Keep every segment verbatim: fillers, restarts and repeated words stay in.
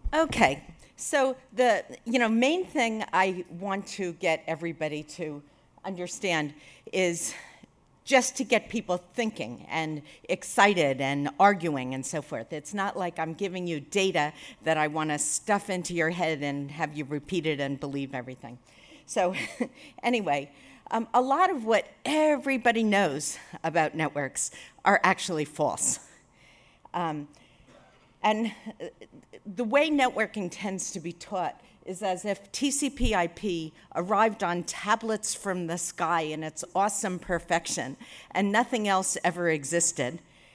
Okay, so the you know main thing I want to get everybody to understand is just to get people thinking and excited and arguing and so forth. It's not like I'm giving you data that I want to stuff into your head and have you repeat it and believe everything. So anyway, um, a lot of what everybody knows about networks are actually false. Um, And the way networking tends to be taught is as if T C P I P arrived on tablets from the sky in its awesome perfection, and nothing else ever existed.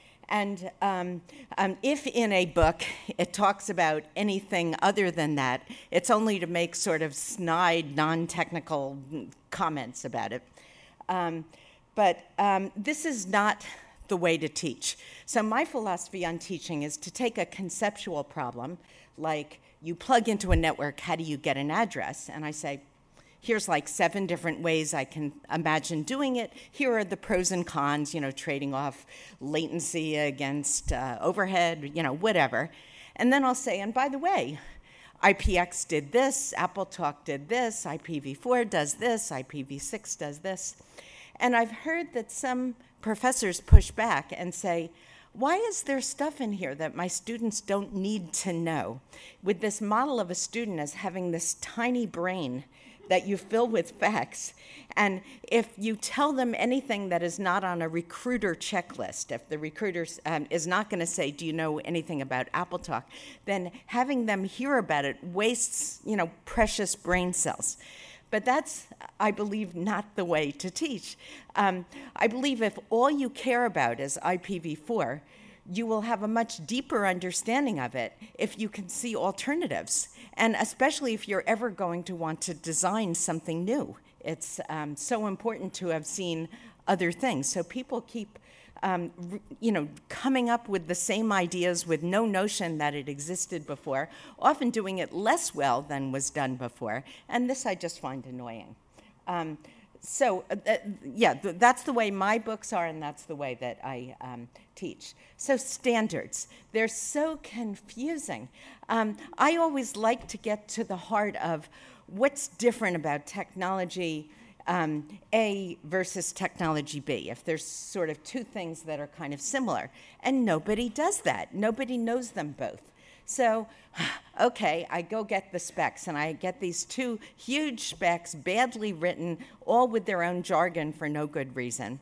And um, um, if in a book it talks about anything other than that, it's only to make sort of snide, non-technical comments about it. Um, but um, this is not the way to teach. So my philosophy on teaching is to take a conceptual problem, like you plug into a network, how do you get an address? And I say, here's like seven different ways I can imagine doing it. Here are the pros and cons, you know, trading off latency against uh, overhead, you know, whatever. And then I'll say, and by the way, I P X did this, AppleTalk did this, I P v four does this, I P v six does this. And I've heard that some professors push back and say, why is there stuff in here that my students don't need to know? With this model of a student as having this tiny brain that you fill with facts, and if you tell them anything that is not on a recruiter checklist, if the recruiter um, is not going to say, do you know anything about AppleTalk, then having them hear about it wastes, you know, precious brain cells. But that's, I believe, not the way to teach. Um, I believe if all you care about is I P v four, you will have a much deeper understanding of it if you can see alternatives, and especially if you're ever going to want to design something new. It's um, so important to have seen other things. So people keep Um, you know, coming up with the same ideas with no notion that it existed before, often doing it less well than was done before, and this I just find annoying. Um, so, uh, uh, yeah, th that's the way my books are, and that's the way that I um, teach. So standards, they're so confusing. Um, I always like to get to the heart of what's different about technology Um, A versus technology B, if there's sort of two things that are kind of similar. And nobody does that. Nobody knows them both. So, okay, I go get the specs, and I get these two huge specs, badly written, all with their own jargon for no good reason.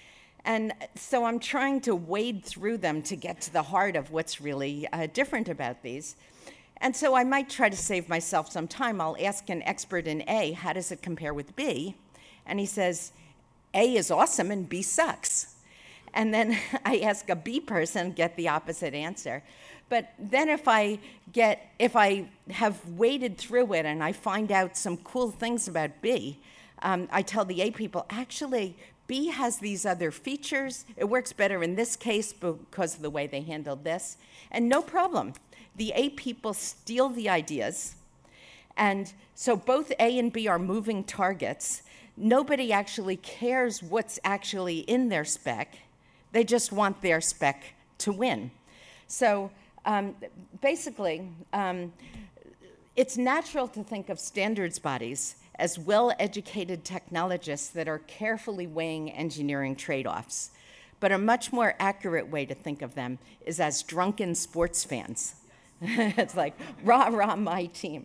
And so I'm trying to wade through them to get to the heart of what's really uh, different about these. And so I might try to save myself some time. I'll ask an expert in A, how does it compare with B? And he says, A is awesome and B sucks. And then I ask a B person, get the opposite answer. But then if I get, if I have waded through it and I find out some cool things about B, um, I tell the A people, actually, B has these other features. It works better in this case because of the way they handled this. And no problem. The A people steal the ideas. And so both A and B are moving targets. Nobody actually cares what's actually in their spec. They just want their spec to win. So um, basically, um, it's natural to think of standards bodies as well-educated technologists that are carefully weighing engineering trade-offs. But a much more accurate way to think of them is as drunken sports fans. It's like, rah, rah, my team.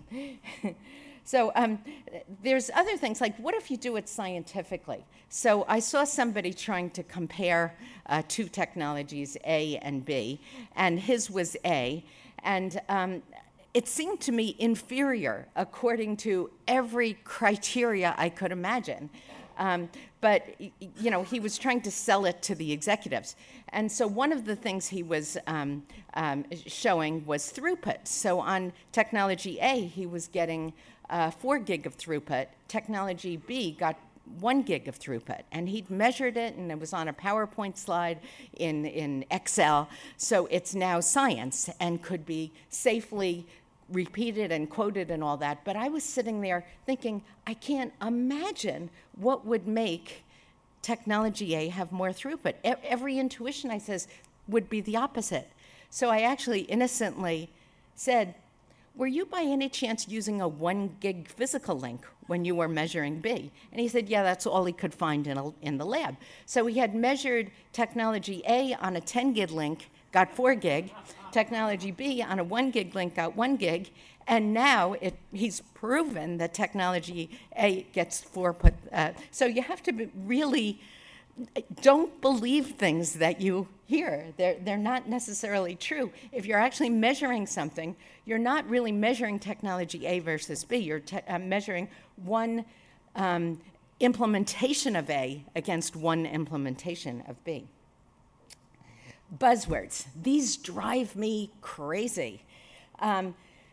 So um, there's other things, like what if you do it scientifically? So I saw somebody trying to compare uh, two technologies, A and B, and his was A, and um, it seemed to me inferior according to every criteria I could imagine. Um, but, you know, he was trying to sell it to the executives. And so one of the things he was um, um, showing was throughput. So on technology A, he was getting uh, four gig of throughput. Technology B got one gig of throughput. And he'd measured it, and it was on a PowerPoint slide in, in Excel. So it's now science and could be safely repeated and quoted and all that. But I was sitting there thinking, I can't imagine what would make technology A have more throughput. E- every intuition, I says, would be the opposite. So I actually innocently said, were you by any chance using a one gig physical link when you were measuring B? And he said, yeah, that's all he could find in, a, in the lab. So he had measured technology A on a ten gig link, got four gig, technology B on a one gig link got one gig, and now it, he's proven that technology A gets four put. Uh, so you have to be really, don't believe things that you hear. They're, they're not necessarily true. If you're actually measuring something, you're not really measuring technology A versus B. You're te- uh, measuring one um, implementation of A against one implementation of B. Buzzwords. These drive me crazy. Um,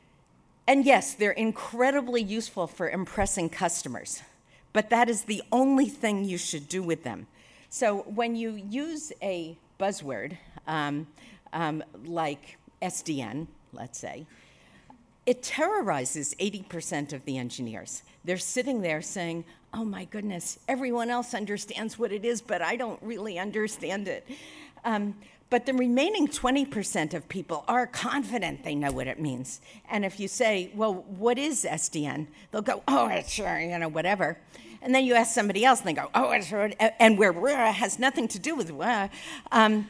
and yes, they're incredibly useful for impressing customers, but that is the only thing you should do with them. So when you use a buzzword, um, um, like S D N, let's say, it terrorizes eighty percent of the engineers. They're sitting there saying, oh my goodness, everyone else understands what it is, but I don't really understand it. Um, but the remaining twenty percent of people are confident they know what it means. And if you say, well, what is S D N? They'll go, oh, it's sure, you know, whatever. And then you ask somebody else, and they go, oh, it's sure, and where uh, has nothing to do with uh. Um,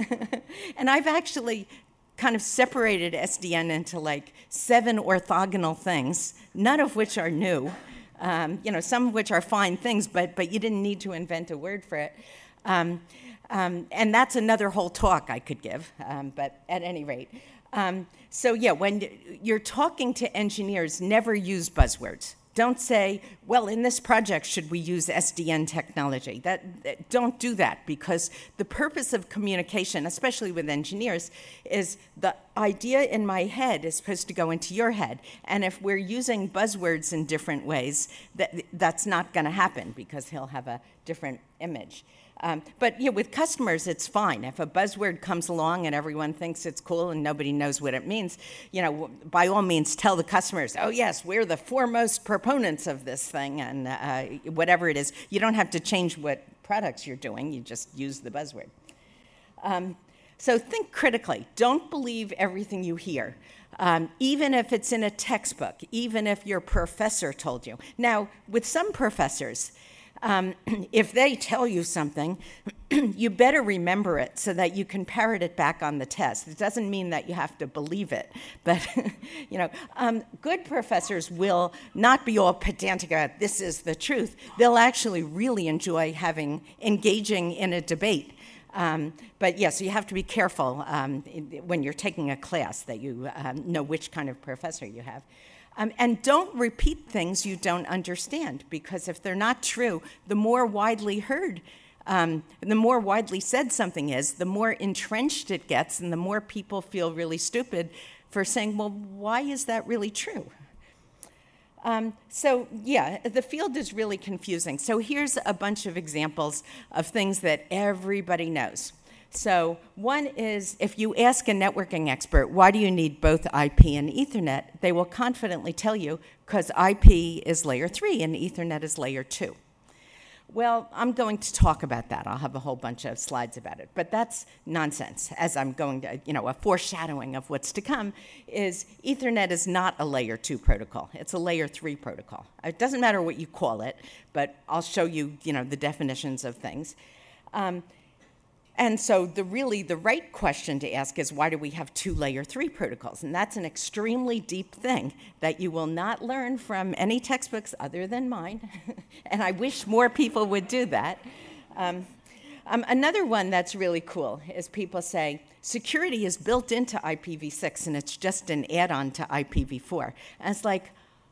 and I've actually kind of separated S D N into like seven orthogonal things, none of which are new. Um, you know, some of which are fine things, but but you didn't need to invent a word for it. Um, um, and that's another whole talk I could give, um, but at any rate. Um, so yeah, when you're talking to engineers, never use buzzwords. Don't say, well, in this project, should we use S D N technology? That, that, don't do that, because the purpose of communication, especially with engineers, is the idea in my head is supposed to go into your head. And if we're using buzzwords in different ways, that, that's not going to happen, because he'll have a different image. Um, but yeah, with customers, it's fine. If a buzzword comes along and everyone thinks it's cool and nobody knows what it means, you know, by all means, tell the customers, oh, yes, we're the foremost proponents of this thing, and uh, whatever it is. You don't have to change what products you're doing. You just use the buzzword. Um, so think critically. Don't believe everything you hear, um, even if it's in a textbook, even if your professor told you. Now, with some professors, Um, if they tell you something, you better remember it so that you can parrot it back on the test. It doesn't mean that you have to believe it, but you know, um, good professors will not be all pedantic about this is the truth. They'll actually really enjoy having engaging in a debate. Um, but yes, yeah, so you have to be careful um, when you're taking a class that you um, know which kind of professor you have. Um, and don't repeat things you don't understand, because if they're not true, the more widely heard, um, the more widely said something is, the more entrenched it gets, and the more people feel really stupid for saying, well, why is that really true? Um, so yeah, the field is really confusing. So here's a bunch of examples of things that everybody knows. So one is, if you ask a networking expert, why do you need both I P and Ethernet, they will confidently tell you, because I P is layer three and Ethernet is layer two. Well, I'm going to talk about that. I'll have a whole bunch of slides about it. But that's nonsense, as I'm going to, you know, a foreshadowing of what's to come is Ethernet is not a layer two protocol. It's a layer three protocol. It doesn't matter what you call it, but I'll show you, you know, the definitions of things. Um, And so the really the right question to ask is, why do we have two layer three protocols? And that's an extremely deep thing that you will not learn from any textbooks other than mine. And I wish more people would do that. Um, um, another one that's really cool is people say, security is built into I P v six and it's just an add-on to I P v four. And it's like,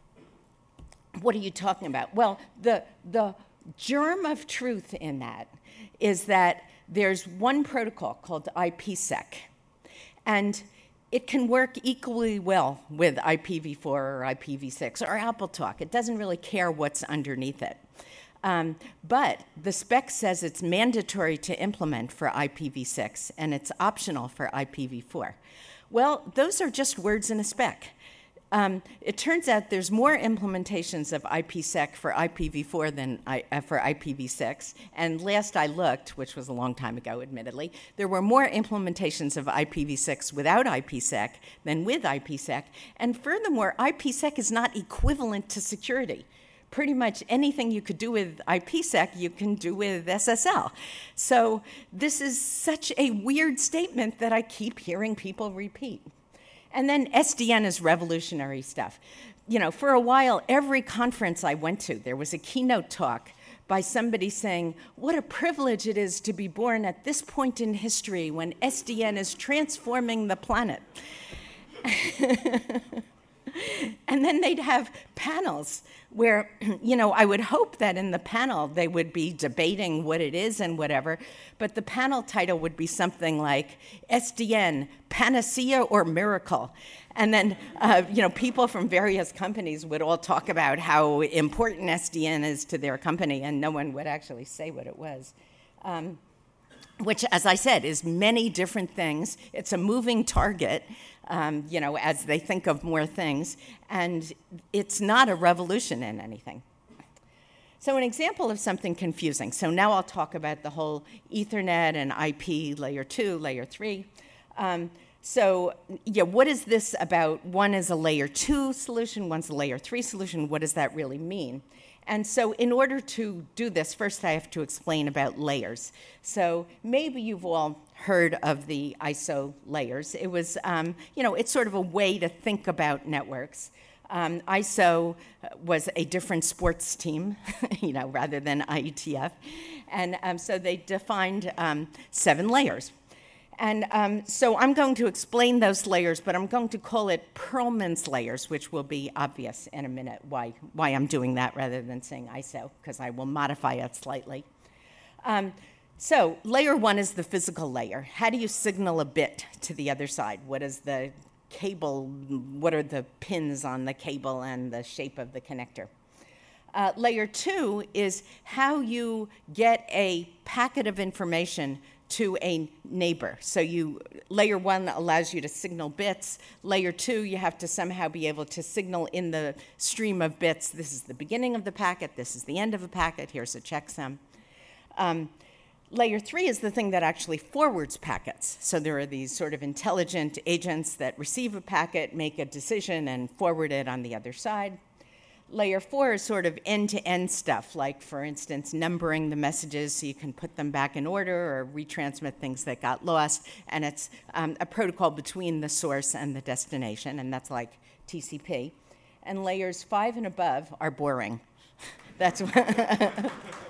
what are you talking about? Well, the the germ of truth in that is that there's one protocol called I P sec, and it can work equally well with I P v four or I P v six or AppleTalk. It doesn't really care what's underneath it. Um, but the spec says it's mandatory to implement for I P v six, and it's optional for I P v four. Well, those are just words in a spec. Um, it turns out there's more implementations of I P sec for I P v four than I, uh, for I P v six. And last I looked, which was a long time ago, admittedly, there were more implementations of I P v six without I P sec than with I P sec. And furthermore, I P sec is not equivalent to security. Pretty much anything you could do with I P sec, you can do with S S L. So this is such a weird statement that I keep hearing people repeat. And then S D N is revolutionary stuff. You know, for a while, every conference I went to, there was a keynote talk by somebody saying, what a privilege it is to be born at this point in history when S D N is transforming the planet. And then they'd have panels where, you know, I would hope that in the panel they would be debating what it is and whatever, but the panel title would be something like S D N, Panacea or Miracle. And then, uh, you know, people from various companies would all talk about how important S D N is to their company, and no one would actually say what it was. Um, which, as I said, is many different things. It's a moving target, um, you know, as they think of more things, and it's not a revolution in anything. So an example of something confusing. So now I'll talk about the whole Ethernet and I P layer two, layer three. Um, so, yeah, what is this about? One is a layer two solution, one's a layer three solution. What does that really mean? And so in order to do this, first I have to explain about layers. So maybe you've all heard of the I S O layers. It was, um, you know, it's sort of a way to think about networks. Um, I S O was a different sports team, you know, rather than I E T F. And um, so they defined um, seven layers. And um, so I'm going to explain those layers, but I'm going to call it Perlman's layers, which will be obvious in a minute why, why I'm doing that rather than saying I S O, because I will modify it slightly. Um, so layer one is the physical layer. How do you signal a bit to the other side? What is the cable? What are the pins on the cable and the shape of the connector? Uh, layer two is how you get a packet of information to a neighbor. So you, layer one allows you to signal bits. Layer two, you have to somehow be able to signal in the stream of bits. This is the beginning of the packet. This is the end of a packet. Here's a checksum. Um, layer three is the thing that actually forwards packets. So there are these sort of intelligent agents that receive a packet, make a decision, and forward it on the other side. Layer four is sort of end-to-end stuff, like, for instance, numbering the messages so you can put them back in order or retransmit things that got lost. And it's um, a protocol between the source and the destination, and that's like T C P. And layers five and above are boring. That's what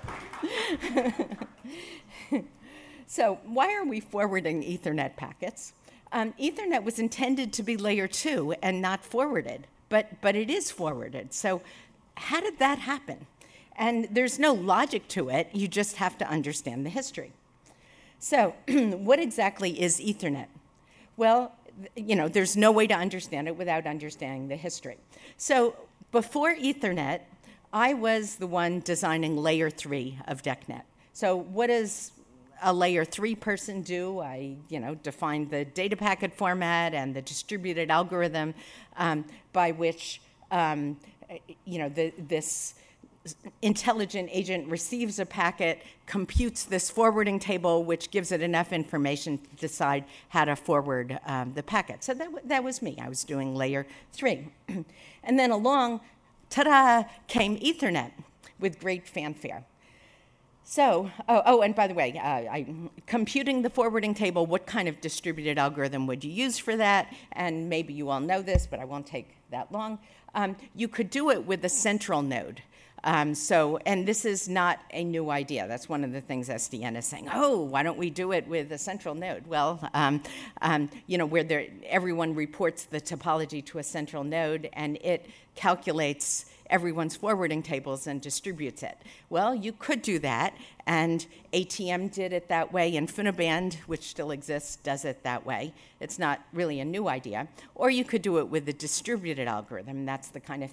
So why are we forwarding Ethernet packets? Um, Ethernet was intended to be layer two and not forwarded. But, but it is forwarded. So how did that happen? And there's no logic to it. You just have to understand the history. So what exactly is Ethernet? Well, you know, there's no way to understand it without understanding the history. So before Ethernet, I was the one designing layer three of DECnet. So what does a layer three person do? I, you know, defined the data packet format and the distributed algorithm um, by which, um, you know, the, this intelligent agent receives a packet, computes this forwarding table, which gives it enough information to decide how to forward um, the packet. So that, that was me. I was doing layer three. And then along, ta-da, came Ethernet with great fanfare. So, oh, oh, and by the way, uh, I, computing the forwarding table, what kind of distributed algorithm would you use for that? And maybe you all know this, but I won't take that long. Um, you could do it with a central node. Um, so, and this is not a new idea. That's one of the things S D N is saying, oh, why don't we do it with a central node? Well, um, um, you know, where there, everyone reports the topology to a central node, and it calculates everyone's forwarding tables and distributes it. Well, you could do that, and A T M did it that way. InfiniBand, which still exists, does it that way. It's not really a new idea. Or you could do it with a distributed algorithm. That's the kind of thing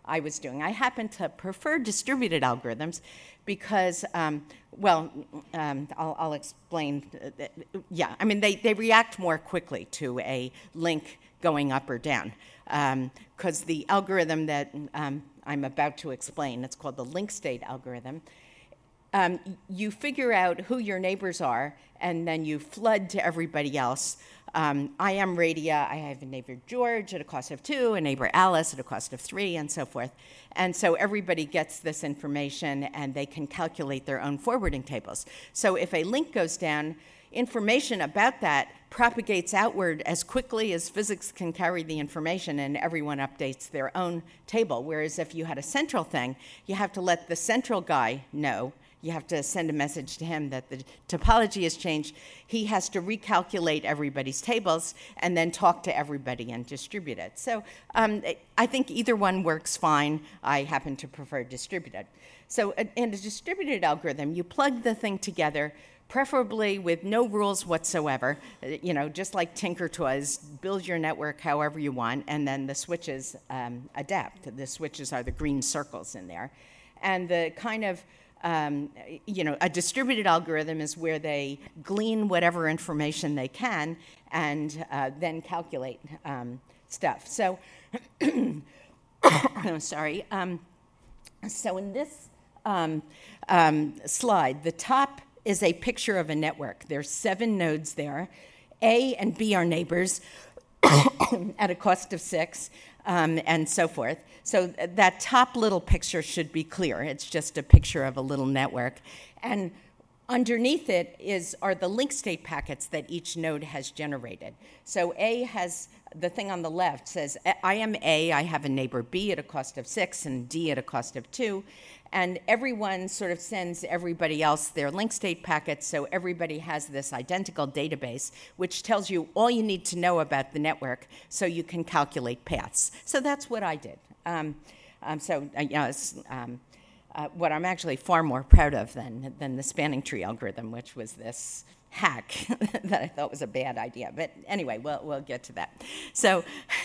I was doing. I happen to prefer distributed algorithms because, um, well, um, I'll, I'll explain. Uh, yeah, I mean, they, they react more quickly to a link going up or down, because um, the algorithm that um, I'm about to explain, it's called the link state algorithm. Um, you figure out who your neighbors are, and then you flood to everybody else. Um, I am Radia. I have a neighbor George at a cost of two, a neighbor Alice at a cost of three, and so forth. And so everybody gets this information, and they can calculate their own forwarding tables. So if a link goes down, information about that propagates outward as quickly as physics can carry the information, and everyone updates their own table. Whereas if you had a central thing, you have to let the central guy know. You have to send a message to him that the topology has changed. He has to recalculate everybody's tables and then talk to everybody and distribute it. So um, I think either one works fine. I happen to prefer distributed. So in a distributed algorithm, you plug the thing together, preferably with no rules whatsoever, you know, just like Tinker Toys, build your network however you want, and then the switches um, adapt. The switches are the green circles in there. And the kind of Um, you know, a distributed algorithm is where they glean whatever information they can and uh, then calculate um, stuff. So, sorry. Um, so in this um, um, slide, the top is a picture of a network. There's seven nodes there. A and B are neighbors at a cost of six, um, and so forth. So that top little picture should be clear. It's just a picture of a little network. And underneath it is are the link state packets that each node has generated. So A has, the thing on the left says, I am A, I have a neighbor B at a cost of six, and D at a cost of two. And everyone sort of sends everybody else their link state packets, so everybody has this identical database, which tells you all you need to know about the network so you can calculate paths. So that's what I did. Um, um, so, uh, you know, it's, um, uh, what I'm actually far more proud of than, than the spanning tree algorithm, which was this hack that I thought was a bad idea. But anyway, we'll, we'll get to that. So,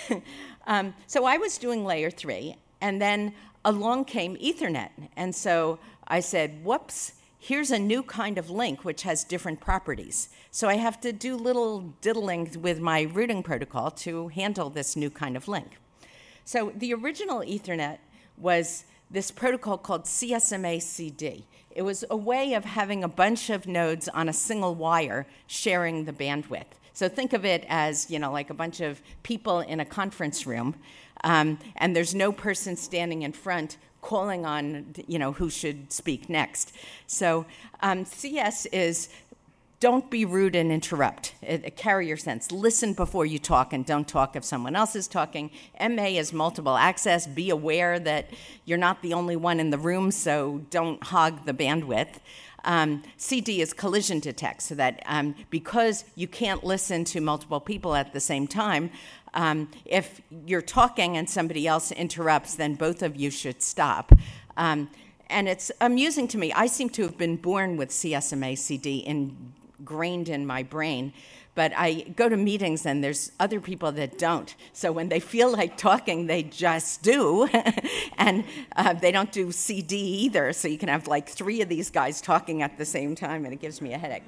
um, so I was doing layer three, and then along came Ethernet. And so I said, whoops, here's a new kind of link which has different properties. So I have to do little diddling with my routing protocol to handle this new kind of link. So the original Ethernet was this protocol called C S M A C D. It was a way of having a bunch of nodes on a single wire sharing the bandwidth. So think of it as, you know, like a bunch of people in a conference room, um, and there's no person standing in front calling on, you know, who should speak next. So um, C S is don't be rude and interrupt. It, it, carry your sense. Listen before you talk, and don't talk if someone else is talking. M A is multiple access. Be aware that you're not the only one in the room, so don't hog the bandwidth. Um, C D is collision detect, so that um, because you can't listen to multiple people at the same time, um, if you're talking and somebody else interrupts, then both of you should stop. Um, and it's amusing to me. I seem to have been born with C S M A C D ingrained in my brain, but I go to meetings and there's other people that don't. So when they feel like talking, they just do. And uh, they don't do C D either, so you can have like three of these guys talking at the same time, and it gives me a headache.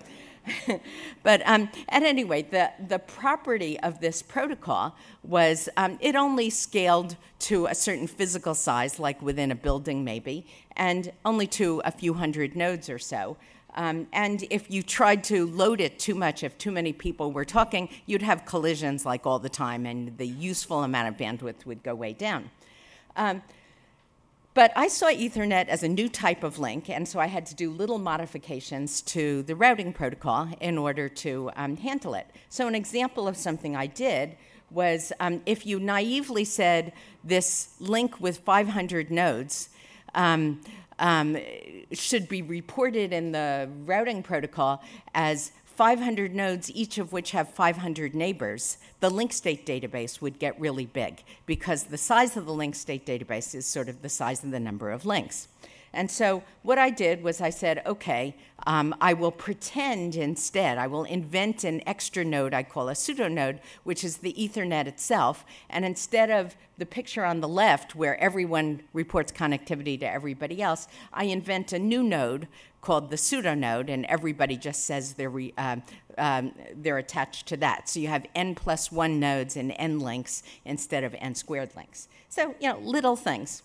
But um, at any rate, the, the property of this protocol was um, it only scaled to a certain physical size, like within a building maybe, and only to a few hundred nodes or so. Um, and if you tried to load it too much, if too many people were talking, you'd have collisions like all the time, and the useful amount of bandwidth would go way down. Um, but I saw Ethernet as a new type of link, and so I had to do little modifications to the routing protocol in order to um, handle it. So an example of something I did was um, if you naively said this link with five hundred nodes, um, Um, should be reported in the routing protocol as five hundred nodes, each of which have five hundred neighbors, the link state database would get really big because the size of the link state database is sort of the size of the number of links. And so what I did was I said, okay, um, I will pretend instead, I will invent an extra node I call a pseudonode, which is the Ethernet itself. And instead of the picture on the left where everyone reports connectivity to everybody else, I invent a new node called the pseudonode, and everybody just says they're, re, uh, um, they're attached to that. So you have n plus one nodes and n links instead of n squared links. So, you know, little things.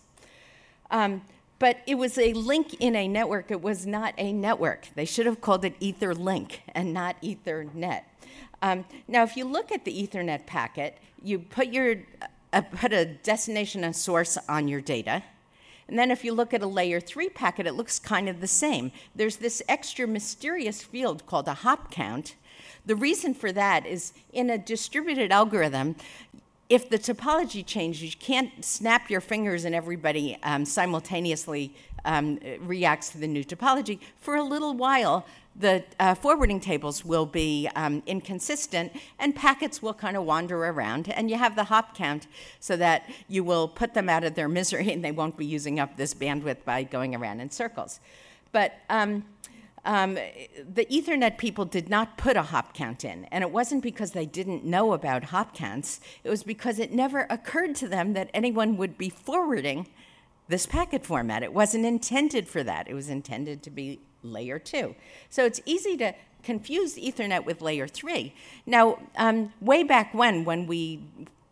Um, but it was a link in a network. It was not a network. They should have called it Etherlink and not Ethernet. Um, now, if you look at the Ethernet packet, you put your uh, put a destination and source on your data. And then if you look at a layer three packet, it looks kind of the same. There's this extra mysterious field called a hop count. The reason for that is in a distributed algorithm, if the topology changes, you can't snap your fingers and everybody um, simultaneously um, reacts to the new topology. For a little while, the uh, forwarding tables will be um, inconsistent, and packets will kind of wander around. And you have the hop count so that you will put them out of their misery, and they won't be using up this bandwidth by going around in circles. But um, Um, the Ethernet people did not put a hop count in, and it wasn't because they didn't know about hop counts. It was because it never occurred to them that anyone would be forwarding this packet format. It wasn't intended for that. It was intended to be layer two. So it's easy to confuse Ethernet with layer three. Now, um, way back when, when we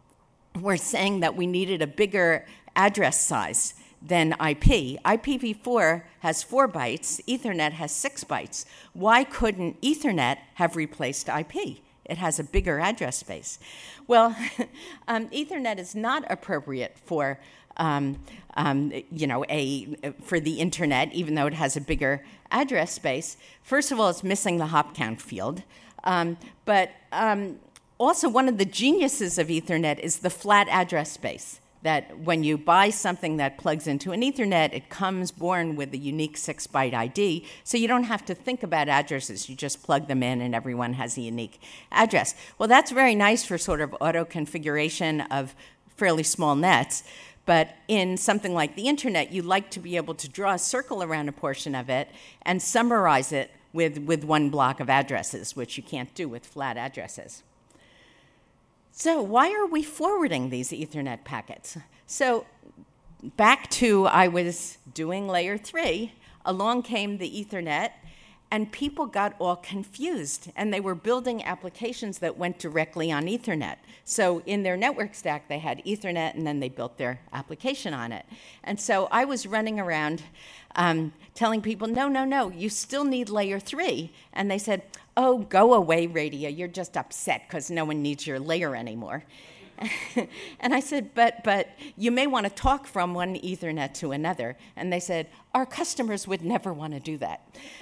were saying that we needed a bigger address size than I P. I P v four has four bytes, Ethernet has six bytes. Why couldn't Ethernet have replaced I P? It has a bigger address space. Well, um, Ethernet is not appropriate for, um, um, you know, a for the internet, even though it has a bigger address space. First of all, it's missing the hop count field, um, but um, also one of the geniuses of Ethernet is the flat address space. That when you buy something that plugs into an Ethernet, it comes born with a unique six byte I D, so you don't have to think about addresses. You just plug them in and everyone has a unique address. Well, that's very nice for sort of auto-configuration of fairly small nets, but in something like the internet, you like to be able to draw a circle around a portion of it and summarize it with, with one block of addresses, which you can't do with flat addresses. So why are we forwarding these Ethernet packets? So back to I was doing layer three, along came the Ethernet, and people got all confused, and they were building applications that went directly on Ethernet. So in their network stack, they had Ethernet, and then they built their application on it. And so I was running around um, telling people, no, no, no, you still need layer three. And they said, oh, go away, Radia, you're just upset because no one needs your layer anymore. And I said, but but you may want to talk from one Ethernet to another. And they said, our customers would never want to do that.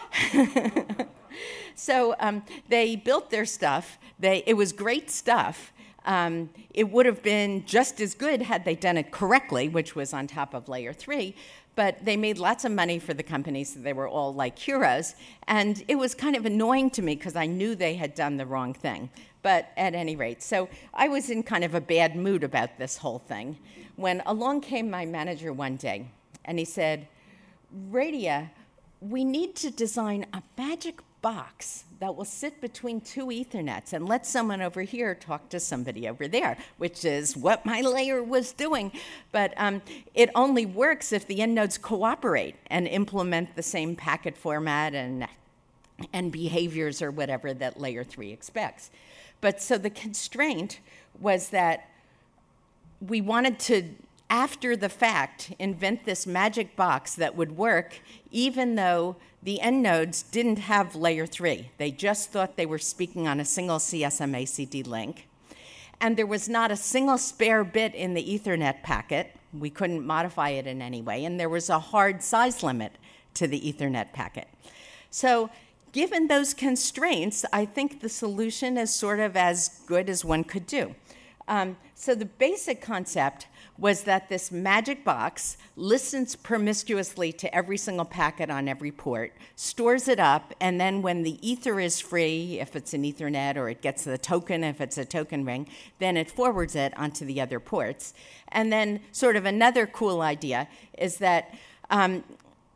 So um, they built their stuff. They, it was great stuff. Um, it would have been just as good had they done it correctly, which was on top of layer three. But they made lots of money for the companies, so they were all like heroes. And it was kind of annoying to me because I knew they had done the wrong thing. But at any rate, so I was in kind of a bad mood about this whole thing when along came my manager one day, and he said, Radia, we need to design a magic box that will sit between two Ethernets and let someone over here talk to somebody over there, which is what my layer was doing. But um, it only works if the end nodes cooperate and implement the same packet format and, and behaviors or whatever that layer three expects. But so the constraint was that we wanted to, after the fact, invent this magic box that would work even though the end nodes didn't have layer three. They just thought they were speaking on a single C S M A C D link. And there was not a single spare bit in the Ethernet packet. We couldn't modify it in any way. And there was a hard size limit to the Ethernet packet. So given those constraints, I think the solution is sort of as good as one could do. Um, so the basic concept was that this magic box listens promiscuously to every single packet on every port, stores it up, and then when the ether is free, if it's an Ethernet, or it gets the token if it's a token ring, then it forwards it onto the other ports. And then sort of another cool idea is that um,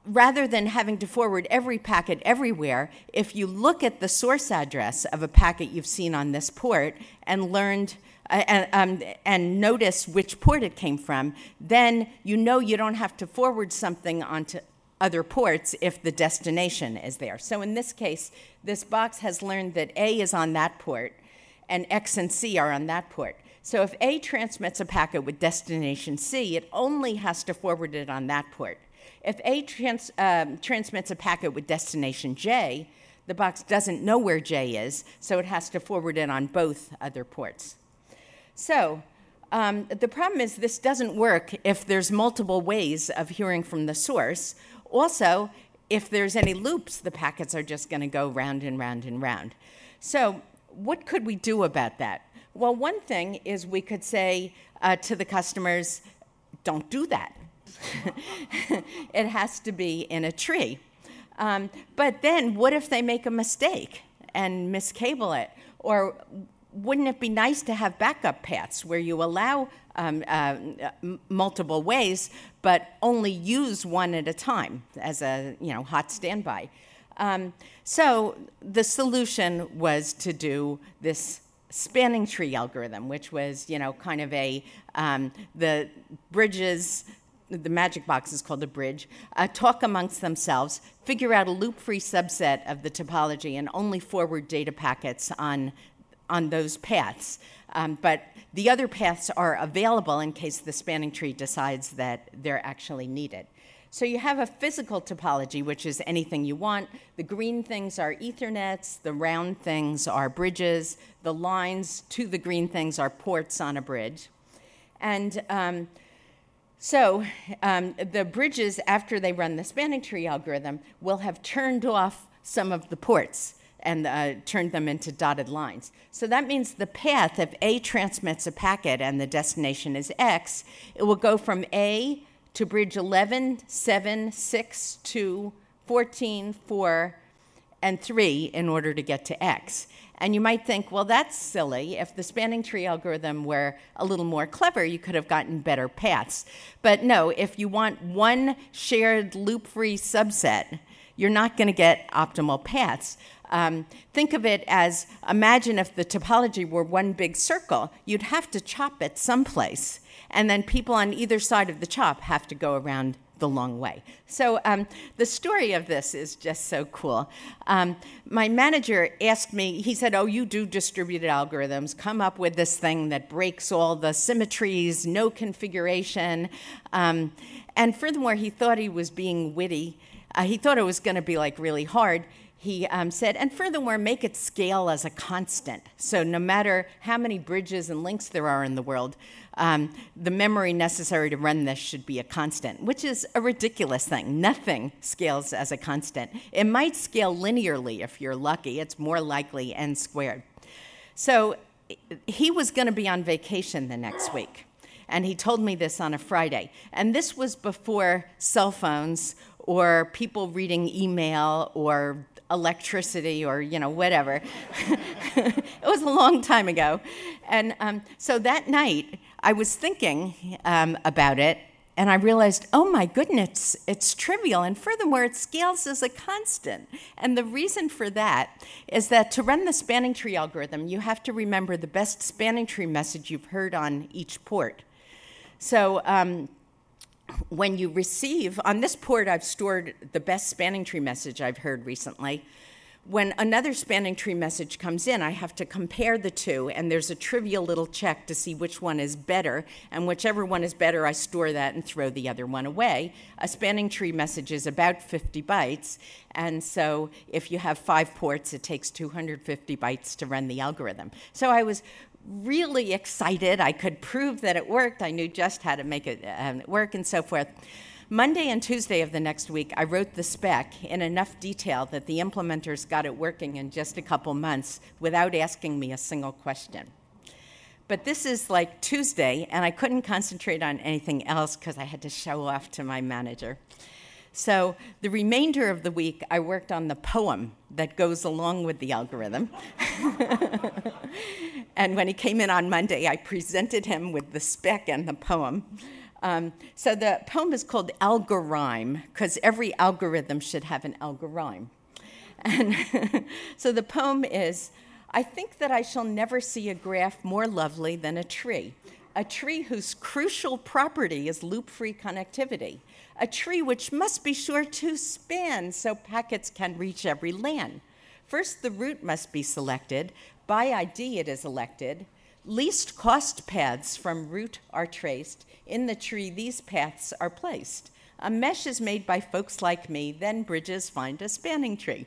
rather than having to forward every packet everywhere, if you look at the source address of a packet you've seen on this port and learned uh, and, um, and notice which port it came from, then you know you don't have to forward something onto other ports if the destination is there. So in this case, this box has learned that A is on that port and X and C are on that port. So if A transmits a packet with destination C, it only has to forward it on that port. If A trans, um, transmits a packet with destination J, the box doesn't know where J is, so it has to forward it on both other ports. So um, the problem is this doesn't work if there's multiple ways of hearing from the source. Also, if there's any loops, the packets are just going to go round and round and round. So what could we do about that? Well, one thing is we could say uh, to the customers, don't do that. It has to be in a tree. Um, but then what if they make a mistake and miscable it? Or wouldn't it be nice to have backup paths where you allow um, uh, m- multiple ways, but only use one at a time as a you know hot standby? Um, so the solution was to do this spanning tree algorithm, which was you know kind of a um, the bridges. The magic box is called a bridge, uh, talk amongst themselves, figure out a loop-free subset of the topology, and only forward data packets on, on those paths. Um, but the other paths are available in case the spanning tree decides that they're actually needed. So you have a physical topology, which is anything you want. The green things are Ethernets, the round things are bridges, the lines to the green things are ports on a bridge. And um, So um, the bridges, after they run the spanning tree algorithm, will have turned off some of the ports and uh, turned them into dotted lines. So that means the path, if A transmits a packet and the destination is X, it will go from A to bridge eleven, seven, six, two, fourteen, four, and three in order to get to X. And you might think, well, that's silly. If the spanning tree algorithm were a little more clever, you could have gotten better paths. But no, if you want one shared loop-free subset, you're not going to get optimal paths. Um, think of it as, imagine if the topology were one big circle, you'd have to chop it someplace. And then people on either side of the chop have to go around the long way. So um, the story of this is just so cool. Um, my manager asked me, he said, oh, you do distributed algorithms, come up with this thing that breaks all the symmetries, no configuration. Um, and furthermore, he thought he was being witty. Uh, he thought it was going to be like really hard. He um, said, and furthermore, make it scale as a constant. So no matter how many bridges and links there are in the world, um, the memory necessary to run this should be a constant, which is a ridiculous thing. Nothing scales as a constant. It might scale linearly if you're lucky. It's more likely n squared. So he was going to be on vacation the next week, and he told me this on a Friday. And this was before cell phones or people reading email or electricity or, you know, whatever. It was a long time ago. And um, so that night, I was thinking um, about it, and I realized, oh my goodness, it's trivial. And furthermore, it scales as a constant. And the reason for that is that to run the spanning tree algorithm, you have to remember the best spanning tree message you've heard on each port. So um, when you receive, on this port I've stored the best spanning tree message I've heard recently. When another spanning tree message comes in, I have to compare the two, and there's a trivial little check to see which one is better, and whichever one is better, I store that and throw the other one away. A spanning tree message is about fifty bytes, and so if you have five ports, it takes two hundred fifty bytes to run the algorithm. So I was really excited. I could prove that it worked. I knew just how to make it um, work and so forth. Monday and Tuesday of the next week, I wrote the spec in enough detail that the implementers got it working in just a couple months without asking me a single question. But this is like Tuesday, and I couldn't concentrate on anything else because I had to show off to my manager. So the remainder of the week, I worked on the poem that goes along with the algorithm. And when he came in on Monday, I presented him with the spec and the poem. Um, so the poem is called Algorhyme, because every algorithm should have an algorhyme. And so the poem is, I think that I shall never see a graph more lovely than a tree, a tree whose crucial property is loop-free connectivity, a tree which must be sure to span so packets can reach every LAN. First, the root must be selected. By I D, it is elected. Least cost paths from root are traced. In the tree, these paths are placed. A mesh is made by folks like me, then bridges find a spanning tree.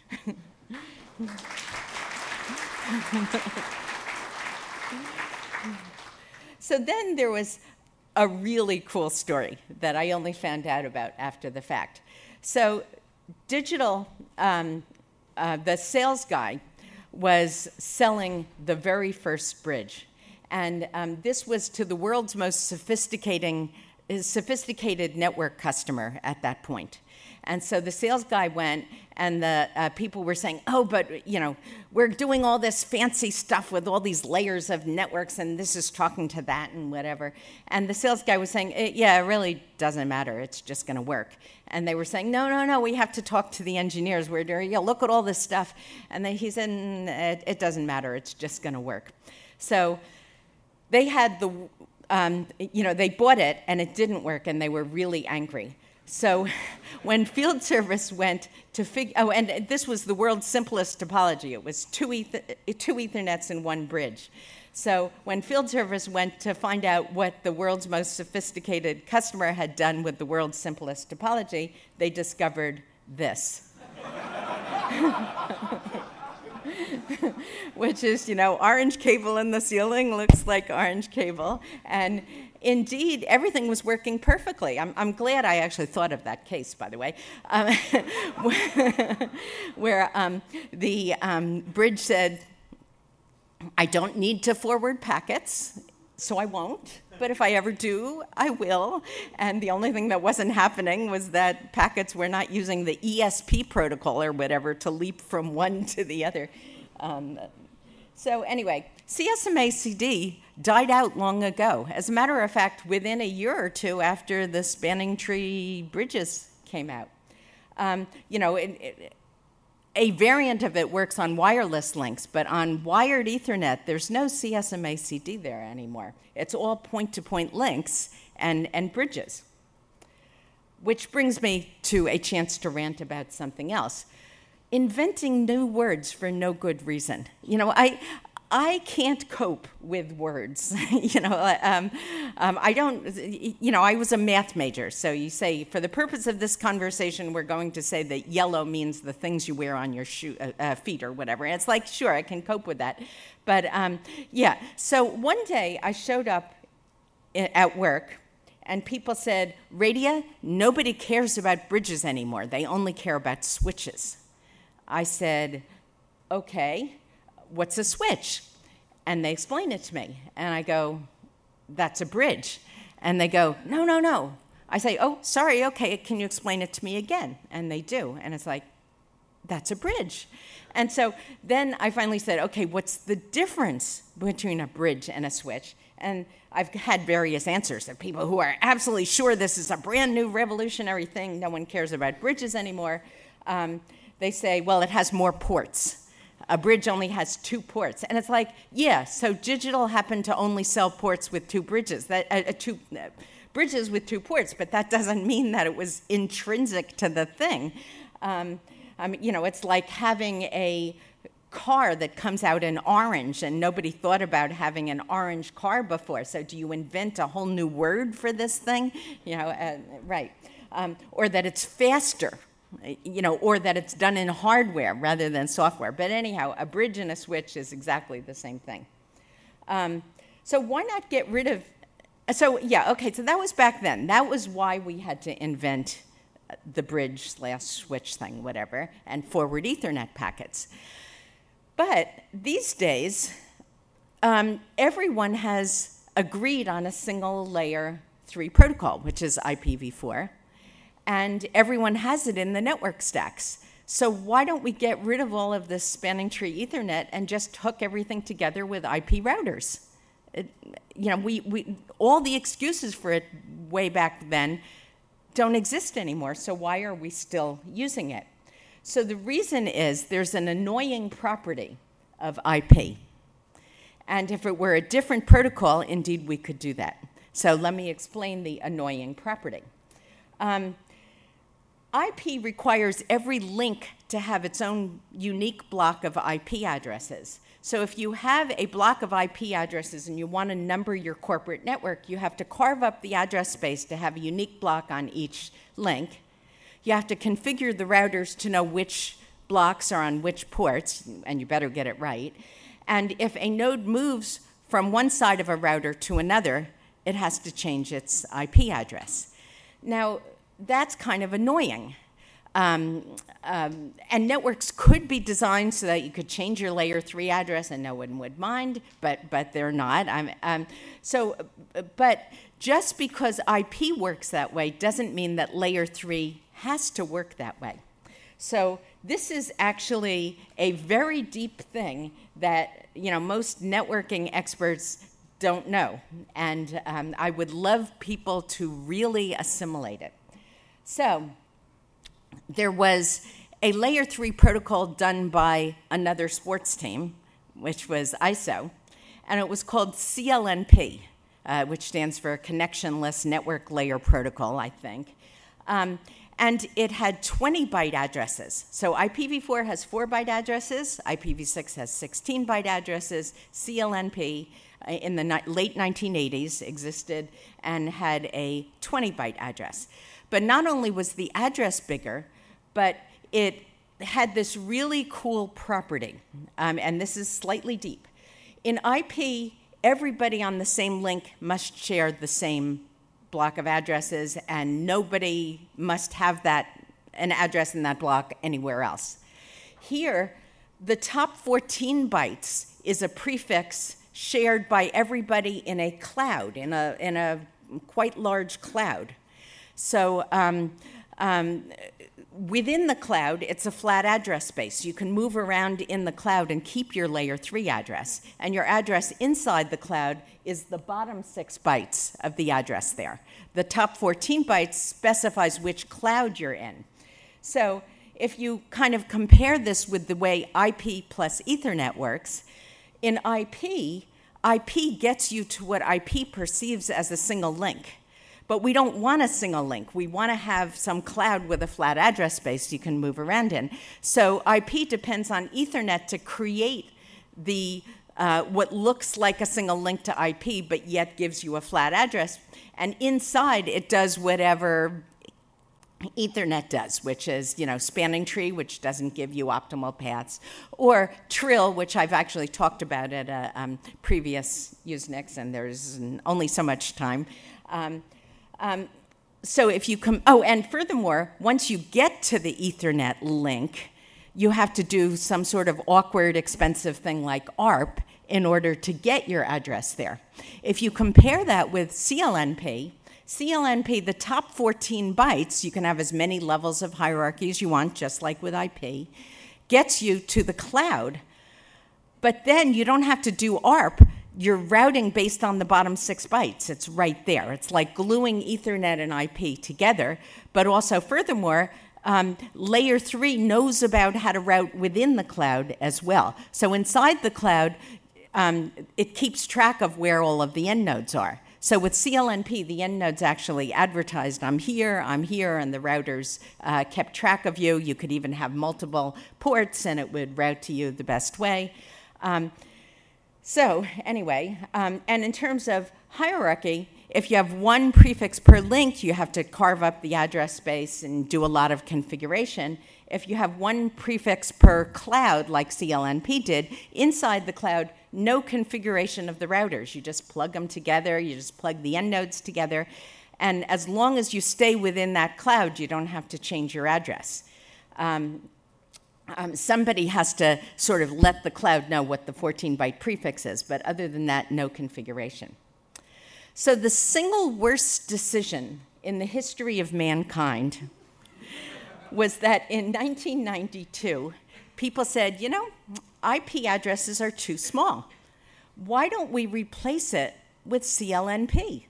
So then there was a really cool story that I only found out about after the fact. So digital, um, uh, the sales guy was selling the very first bridge. And um, this was to the world's most sophisticating, sophisticated network customer at that point. And so the sales guy went, and the uh, people were saying, oh, but, you know, we're doing all this fancy stuff with all these layers of networks, and this is talking to that and whatever. And the sales guy was saying, yeah, it really doesn't matter. It's just going to work. And they were saying, no, no, no, we have to talk to the engineers. We're doing, you know, look at all this stuff. And then he said, it, it doesn't matter. It's just going to work. So they had the, um, you know, they bought it, and it didn't work, and they were really angry. So when field service went to figure, oh, and this was the world's simplest topology. It was two, ether, two Ethernets in one bridge. So when field service went to find out what the world's most sophisticated customer had done with the world's simplest topology, they discovered this. Which is, you know, orange cable in the ceiling looks like orange cable. And indeed, everything was working perfectly. I'm, I'm glad I actually thought of that case, by the way, um, where um, the um, bridge said, I don't need to forward packets, so I won't. But if I ever do, I will. And the only thing that wasn't happening was that packets were not using the E S P protocol or whatever to leap from one to the other. Um, so anyway, C S M A C D died out long ago. As a matter of fact, within a year or two after the spanning tree bridges came out. Um, you know, it, it, a variant of it works on wireless links, but on wired Ethernet, there's no C S M A C D there anymore. It's all point-to-point links and, and bridges. Which brings me to a chance to rant about something else. Inventing new words for no good reason. You know, I I can't cope with words. you know, um, um, I don't, you know, I was a math major. So you say, for the purpose of this conversation, we're going to say that yellow means the things you wear on your shoe, uh, uh, feet or whatever. And it's like, sure, I can cope with that. But um, yeah, so one day I showed up at work and people said, Radia, nobody cares about bridges anymore. They only care about switches. I said, okay. What's a switch? And they explain it to me. And I go, that's a bridge. And they go, no, no, no. I say, oh, sorry, okay, can you explain it to me again? And they do. And it's like, that's a bridge. And so then I finally said, okay, what's the difference between a bridge and a switch? And I've had various answers. There are people who are absolutely sure this is a brand new revolutionary thing. No one cares about bridges anymore. Um, they say, well, it has more ports. A bridge only has two ports. And it's like, yeah, so digital happened to only sell ports with two bridges, that, uh, two uh, bridges with two ports, but that doesn't mean that it was intrinsic to the thing. Um, I mean, you know, it's like having a car that comes out in orange, and nobody thought about having an orange car before. So do you invent a whole new word for this thing? You know, uh, right. Um, or that it's faster. You know, or that it's done in hardware rather than software. But anyhow, a bridge and a switch is exactly the same thing. Um, so why not get rid of, so yeah, okay, so that was back then. That was why we had to invent the bridge slash switch thing, whatever, and forward Ethernet packets. But these days, um, everyone has agreed on a single layer three protocol, which is I P v four. And everyone has it in the network stacks. So why don't we get rid of all of this spanning tree Ethernet and just hook everything together with I P routers? it, you know, we, we all the excuses for it way back then don't exist anymore, so why are we still using it? So the reason is there's an annoying property of I P. And if it were a different protocol, indeed, we could do that. So let me explain the annoying property. Um, I P requires every link to have its own unique block of I P addresses. So if you have a block of I P addresses and you want to number your corporate network, you have to carve up the address space to have a unique block on each link. You have to configure the routers to know which blocks are on which ports, and you better get it right. And if a node moves from one side of a router to another, it has to change its I P address. Now, that's kind of annoying. Um, um, and networks could be designed so that you could change your layer three address and no one would mind, but, but they're not. I'm, um, so, but just because I P works that way doesn't mean that layer three has to work that way. So this is actually a very deep thing that, you know, most networking experts don't know. And um, I would love people to really assimilate it. So there was a layer three protocol done by another sports team, which was I S O, and it was called C L N P, uh, which stands for Connectionless Network Layer Protocol, I think. Um, and it had twenty byte addresses. So I P v four has four byte addresses, I P v six has sixteen byte addresses, C L N P uh, in the ni- late nineteen eighties existed and had a twenty byte address. But not only was the address bigger, but it had this really cool property, um, and this is slightly deep. In I P, everybody on the same link must share the same block of addresses, and nobody must have that an address in that block anywhere else. Here, the top fourteen bytes is a prefix shared by everybody in a cloud, in a, in a quite large cloud. So um, um, within the cloud, it's a flat address space. You can move around in the cloud and keep your layer three address. And your address inside the cloud is the bottom six bytes of the address there. The top fourteen bytes specifies which cloud you're in. So if you kind of compare this with the way I P plus Ethernet works, in I P, I P gets you to what I P perceives as a single link. But we don't want a single link. We want to have some cloud with a flat address space you can move around in. So I P depends on Ethernet to create the uh, what looks like a single link to I P, but yet gives you a flat address. And inside, it does whatever Ethernet does, which is, you know, spanning tree, which doesn't give you optimal paths, or trill, which I've actually talked about at a um, previous Usenix, and there's only so much time. Um, Um, so if you come, oh, and furthermore, once you get to the Ethernet link, you have to do some sort of awkward, expensive thing like A R P in order to get your address there. If you compare that with C L N P, C L N P, the top fourteen bytes, you can have as many levels of hierarchy as you want, just like with I P, gets you to the cloud. But then you don't have to do A R P. You're routing based on the bottom six bytes. It's right there. It's like gluing Ethernet and I P together. But also, furthermore, um, layer three knows about how to route within the cloud as well. So inside the cloud, um, it keeps track of where all of the end nodes are. So with C L N P, the end nodes actually advertised, I'm here, I'm here, and the routers uh, kept track of you. You could even have multiple ports, and it would route to you the best way. Um, So anyway, um, and in terms of hierarchy, if you have one prefix per link, you have to carve up the address space and do a lot of configuration. If you have one prefix per cloud, like C L N P did, inside the cloud, no configuration of the routers. You just plug them together, you just plug the end nodes together, and as long as you stay within that cloud, you don't have to change your address. Um, Um, somebody has to sort of let the cloud know what the fourteen byte prefix is, but other than that, no configuration. So the single worst decision in the history of mankind was that in nineteen ninety-two, people said, you know, I P addresses are too small. why don't we replace it with C L N P?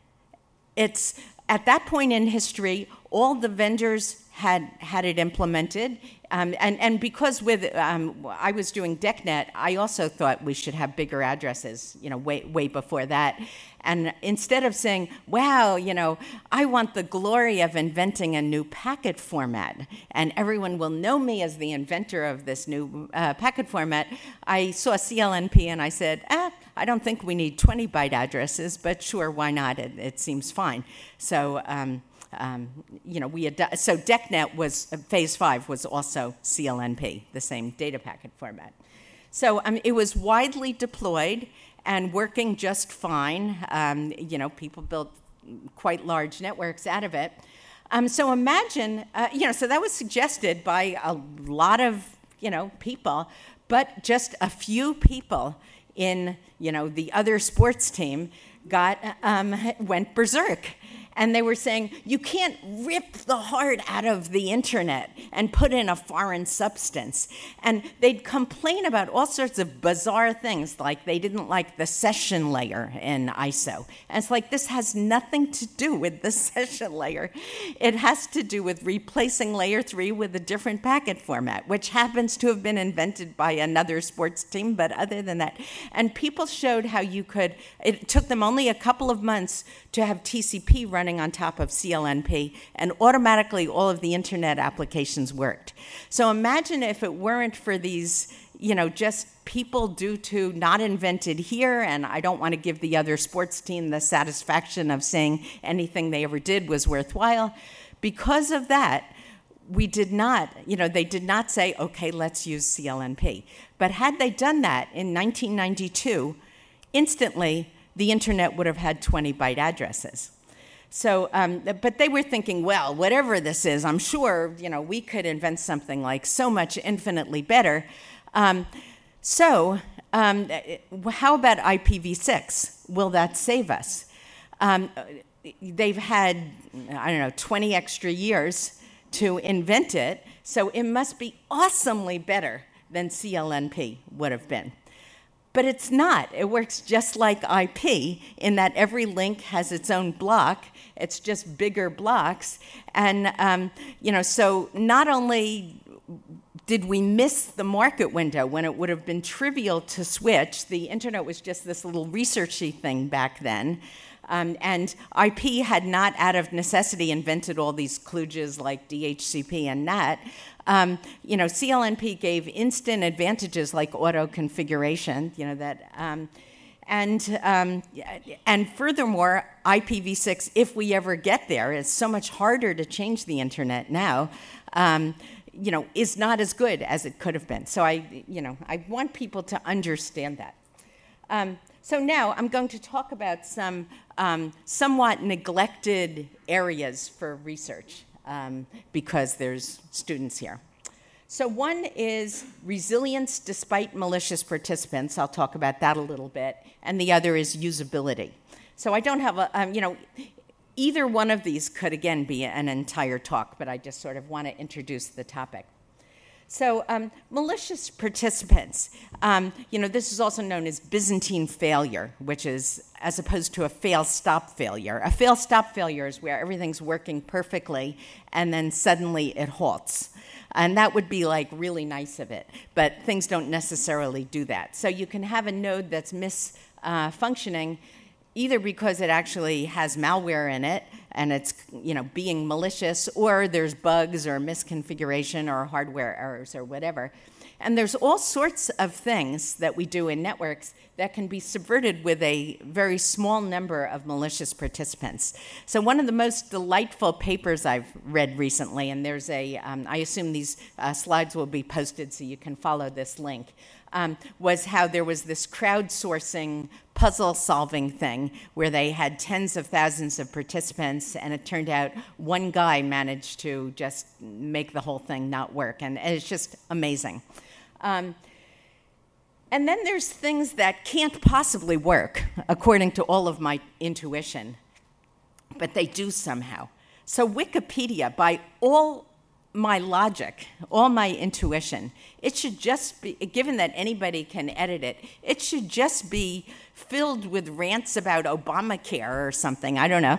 It's, at that point in history, all the vendors had had it implemented. Um, and, and because with um, I was doing DECnet, I also thought we should have bigger addresses, you know, way, way before that. And instead of saying, wow, you know, I want the glory of inventing a new packet format, and everyone will know me as the inventor of this new uh, packet format, I saw C L N P and I said, ah, I don't think we need twenty byte addresses, but sure, why not? It, it seems fine. So, um, um, you know, we ad- so DECnet was, uh, phase five was also C L N P, the same data packet format. So um, it was widely deployed and working just fine. Um, you know, people built quite large networks out of it. Um, so imagine, uh, you know, so that was suggested by a lot of, you know, people, but just a few people in, you know, the other sports team got, um, went berserk. And they were saying, you can't rip the heart out of the internet and put in a foreign substance. And they'd complain about all sorts of bizarre things, like they didn't like the session layer in I S O. And it's like, this has nothing to do with the session layer. It has to do with replacing layer three with a different packet format, which happens to have been invented by another sports team, but other than that. And people showed how you could, it took them only a couple of months to have T C P running on top of C L N P, and automatically all of the internet applications worked. So imagine if it weren't for these, you know, just people due to not invented here, and I don't want to give the other sports team the satisfaction of saying anything they ever did was worthwhile. Because of that, we did not, you know, they did not say, okay, let's use C L N P. But had they done that in nineteen ninety-two, instantly, the internet would have had twenty byte addresses. So, um, but they were thinking, well, whatever this is, I'm sure, you know, we could invent something like so much infinitely better. Um, so, um, how about I P v six? Will that save us? Um, they've had, I don't know, twenty extra years to invent it, so it must be awesomely better than C L N P would have been. But it's not. It works just like I P in that every link has its own block. It's just bigger blocks. And, um, you know, so not only did we miss the market window when it would have been trivial to switch, the internet was just this little researchy thing back then. Um, and I P had not, out of necessity, invented all these kludges like D H C P and N A T. Um, you know, C L N P gave instant advantages like auto configuration. You know that, um, and um, and furthermore, I P v six, if we ever get there, is so much harder to change the internet now. Um, you know, is not as good as it could have been. So I, you know, I want people to understand that. Um, So now I'm going to talk about some um, somewhat neglected areas for research um, because there's students here. So one is resilience despite malicious participants. I'll talk about that a little bit. And the other is usability. So I don't have a, um, you know, either one of these could again be an entire talk, but I just sort of want to introduce the topic. So um, malicious participants, um, you know, this is also known as Byzantine failure, which is as opposed to a fail-stop failure. A fail-stop failure is where everything's working perfectly and then suddenly it halts. And that would be like really nice of it, but things don't necessarily do that. So you can have a node that's misfunctioning uh, either because it actually has malware in it and it's, you know, being malicious, or there's bugs or misconfiguration or hardware errors or whatever. And there's all sorts of things that we do in networks that can be subverted with a very small number of malicious participants. So one of the most delightful papers I've read recently, and there's a, um, I assume these uh, slides will be posted so you can follow this link, um, was how there was this crowdsourcing puzzle-solving thing where they had tens of thousands of participants, and it turned out one guy managed to just make the whole thing not work, and it's just amazing. Um, and then there's things that can't possibly work, according to all of my intuition, but they do somehow. So Wikipedia, by all my logic, all my intuition, it should just be, given that anybody can edit it, it should just be filled with rants about Obamacare or something. I don't know.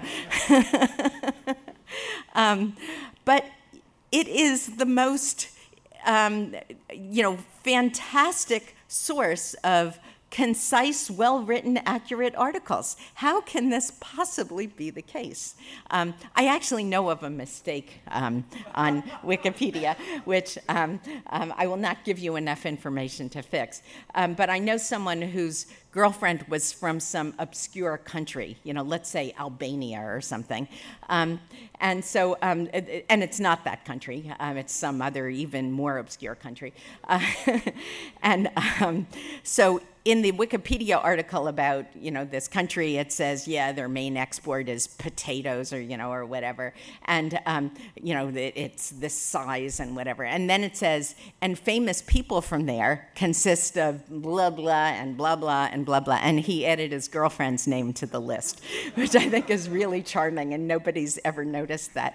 um, but it is the most, um, you know, fantastic source of concise, well-written, accurate articles. How can this possibly be the case? Um, I actually know of a mistake um, on Wikipedia, which um, um, I will not give you enough information to fix. Um, but I know someone whose girlfriend was from some obscure country, you know, let's say Albania or something. Um, and so, um, it, and it's not that country. Um, it's some other even more obscure country. Uh, and um, so in the Wikipedia article about, you know, this country, it says, yeah, their main export is potatoes or, you know, or whatever. And, um, you know, it, it's this size and whatever. And then it says, and famous people from there consist of blah, blah, and blah, blah, and blah, blah. And he added his girlfriend's name to the list, which I think is really charming, and nobody's ever noticed that.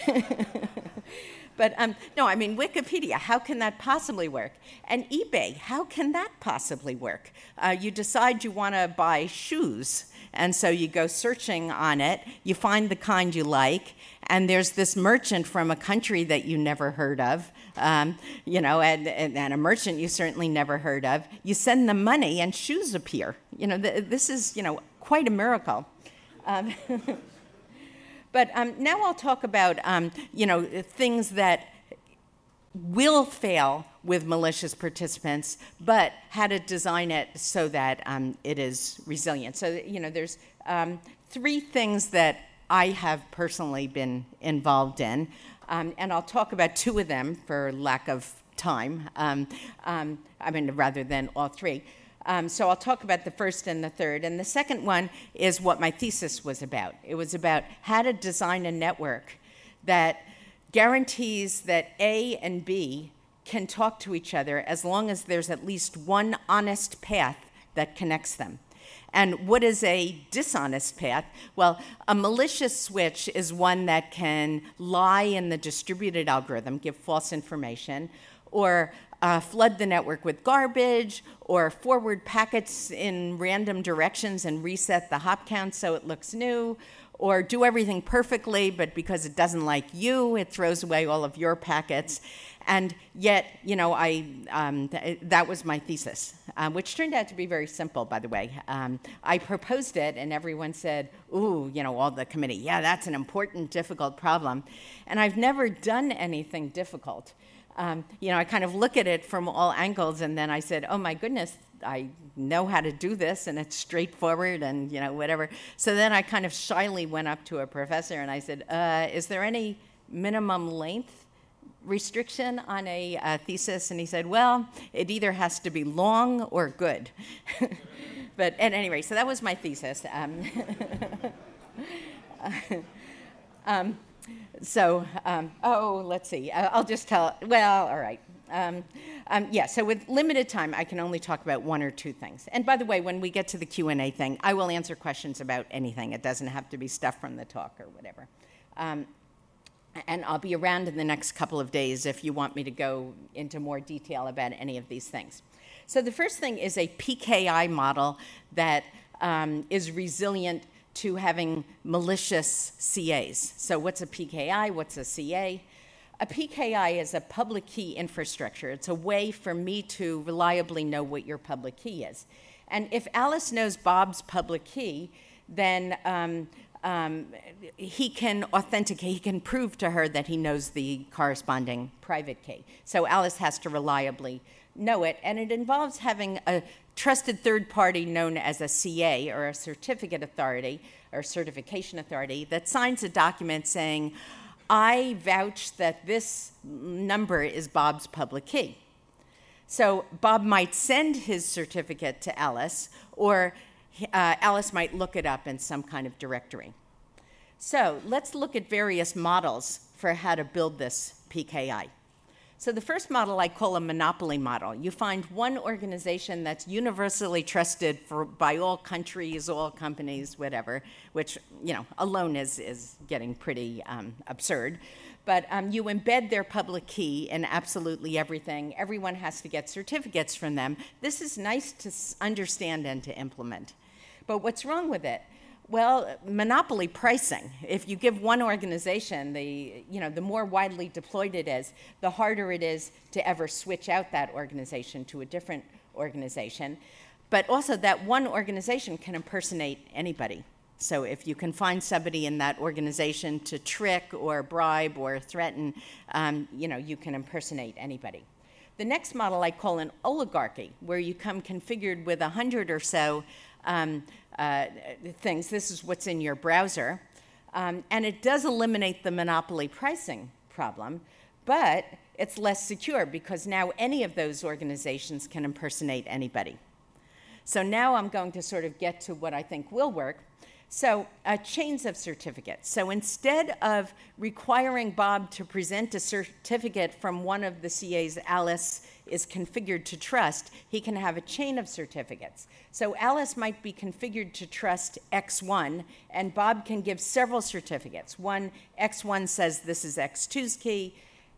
But um, no, I mean, Wikipedia, how can that possibly work? And eBay, how can that possibly work? Uh, you decide you want to buy shoes, and so you go searching on it, you find the kind you like, and there's this merchant from a country that you never heard of, um, you know, and, and, and a merchant you certainly never heard of. You send them money, and shoes appear. You know, th- this is, you know, quite a miracle. Um, But um, now I'll talk about, um, you know, things that will fail with malicious participants, but how to design it so that um, it is resilient. So, you know, there's um, three things that I have personally been involved in, um, and I'll talk about two of them for lack of time, um, um, I mean, rather than all three. Um, so I'll talk about the first and the third. And the second one is what my thesis was about. It was about how to design a network that guarantees that A and B can talk to each other as long as there's at least one honest path that connects them. And what is a dishonest path? Well, a malicious switch is one that can lie in the distributed algorithm, give false information, or Uh, flood the network with garbage, or forward packets in random directions and reset the hop count so it looks new, or do everything perfectly, but because it doesn't like you, it throws away all of your packets. And yet, you know, I um, th- that was my thesis, uh, which turned out to be very simple, by the way. Um, I proposed it, and everyone said, ooh, you know, all the committee, yeah, that's an important, difficult problem. And I've never done anything difficult. Um, you know, I kind of look at it from all angles, and then I said, oh, my goodness, I know how to do this, and it's straightforward, and, you know, whatever. So then I kind of shyly went up to a professor, and I said, uh, is there any minimum length restriction on a uh, thesis? And he said, well, it either has to be long or good. But at any rate, so that was my thesis. Um, um, So, um, oh, let's see. I'll just tell, well, all right. Um, um, yeah, so with limited time, I can only talk about one or two things. And by the way, when we get to the Q and A thing, I will answer questions about anything. It doesn't have to be stuff from the talk or whatever. Um, and I'll be around in the next couple of days if you want me to go into more detail about any of these things. So the first thing is a P K I model that um, is resilient to having malicious C As. So what's a P K I? What's a C A? A P K I is a public key infrastructure. It's a way for me to reliably know what your public key is. And if Alice knows Bob's public key, then um, um, he can authenticate, he can prove to her that he knows the corresponding private key. So Alice has to reliably know it, and it involves having a trusted third party known as a C A, or a certificate authority, or certification authority, that signs a document saying, I vouch that this number is Bob's public key. So Bob might send his certificate to Alice, or uh, Alice might look it up in some kind of directory. So let's look at various models for how to build this P K I. So the first model I call a monopoly model. You find one organization that's universally trusted for, by all countries, all companies, whatever, which, you know, alone is, is getting pretty um, absurd. but um, you embed their public key in absolutely everything. Everyone has to get certificates from them. This is nice to understand and to implement. But what's wrong with it? Well, monopoly pricing. If you give one organization, the, you know, the more widely deployed it is, the harder it is to ever switch out that organization to a different organization. But also that one organization can impersonate anybody. So if you can find somebody in that organization to trick or bribe or threaten, um, you know, you can impersonate anybody. The next model I call an oligarchy, where you come configured with a hundred or so um, uh, things. This is what's in your browser. Um, and it does eliminate the monopoly pricing problem, but it's less secure because now any of those organizations can impersonate anybody. So now I'm going to sort of get to what I think will work. So uh, chains of certificates. So instead of requiring Bob to present a certificate from one of the C As Alice is configured to trust, he can have a chain of certificates. So Alice might be configured to trust X one, and Bob can give several certificates. One, X one says this is X two's key,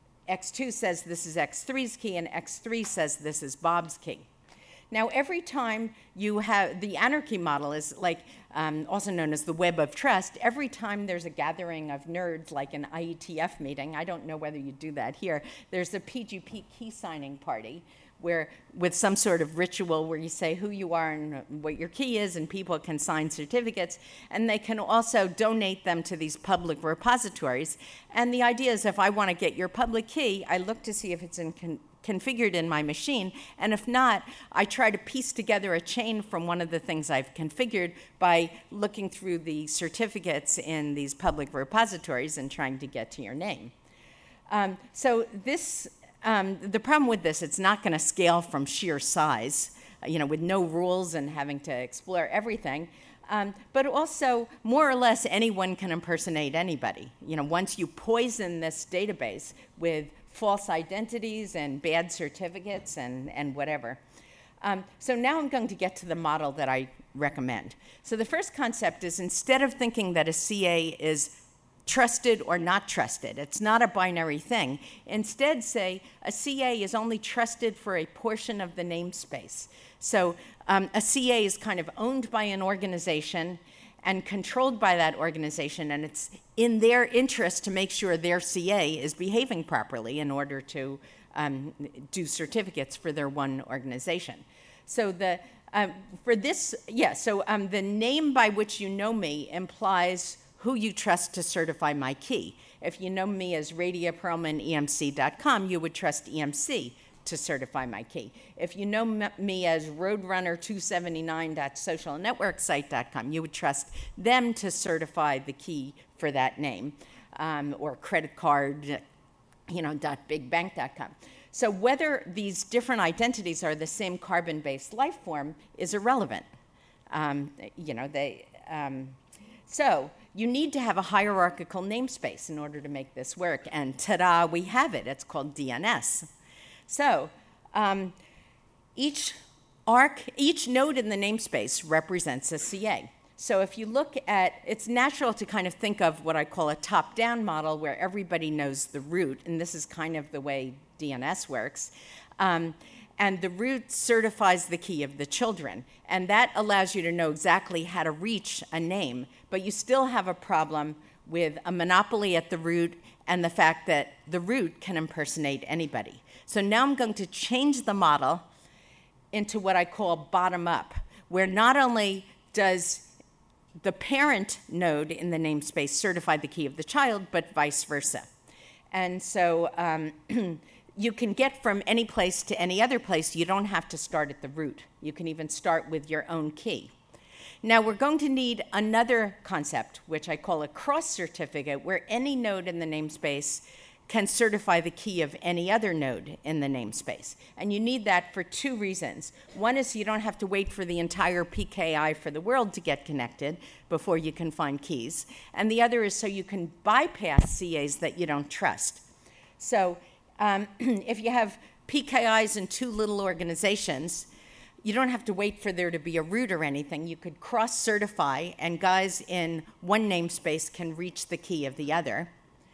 X two says this is X three's key, and X three says this is Bob's key. Now, every time you have, the anarchy model is like, um, also known as the web of trust. Every time there's a gathering of nerds, like an I E T F meeting, I don't know whether you do that here, there's a P G P key signing party where, with some sort of ritual where you say who you are and what your key is, and people can sign certificates, and they can also donate them to these public repositories. And the idea is if I want to get your public key, I look to see if it's in con- configured in my machine, and if not, I try to piece together a chain from one of the things I've configured by looking through the certificates in these public repositories and trying to get to your name. Um, so this, um, the problem with this, it's not going to scale from sheer size, you know, with no rules and having to explore everything. Um, but also, more or less, anyone can impersonate anybody. You know, once you poison this database with false identities and bad certificates and, and whatever. Um, so now I'm going to get to the model that I recommend. So the first concept is, instead of thinking that a C A is trusted or not trusted, it's not a binary thing. Instead, say a C A is only trusted for a portion of the namespace. So um, a C A is kind of owned by an organization and controlled by that organization, and it's in their interest to make sure their C A is behaving properly in order to um, do certificates for their one organization. So the um, for this, yeah, so um, the name by which you know me implies who you trust to certify my key. If you know me as Radia Perlman E M C dot com, you would trust E M C to certify my key. If you know m- me as Roadrunner two seventy-nine dot social network site dot com, you would trust them to certify the key for that name, um, or credit card, you know, .big bank dot com. So whether these different identities are the same carbon-based life form is irrelevant. Um, you know, they. Um, so you need to have a hierarchical namespace in order to make this work, and ta-da, we have it. It's called D N S. So um, each arc, each node in the namespace represents a C A. So if you look at, it's natural to kind of think of what I call a top-down model where everybody knows the root, and this is kind of the way D N S works. Um, and the root certifies the key of the children, and that allows you to know exactly how to reach a name, but you still have a problem with a monopoly at the root and the fact that the root can impersonate anybody. So now I'm going to change the model into what I call bottom-up, where not only does the parent node in the namespace certify the key of the child, but vice versa. And so um, you can get from any place to any other place. You don't have to start at the root. You can even start with your own key. Now we're going to need another concept, which I call a cross certificate, where any node in the namespace can certify the key of any other node in the namespace. And you need that for two reasons. One is you don't have to wait for the entire P K I for the world to get connected before you can find keys. And the other is so you can bypass C As that you don't trust. So um, if you have P K Is in two little organizations, you don't have to wait for there to be a root or anything. You could cross-certify, and guys in one namespace can reach the key of the other.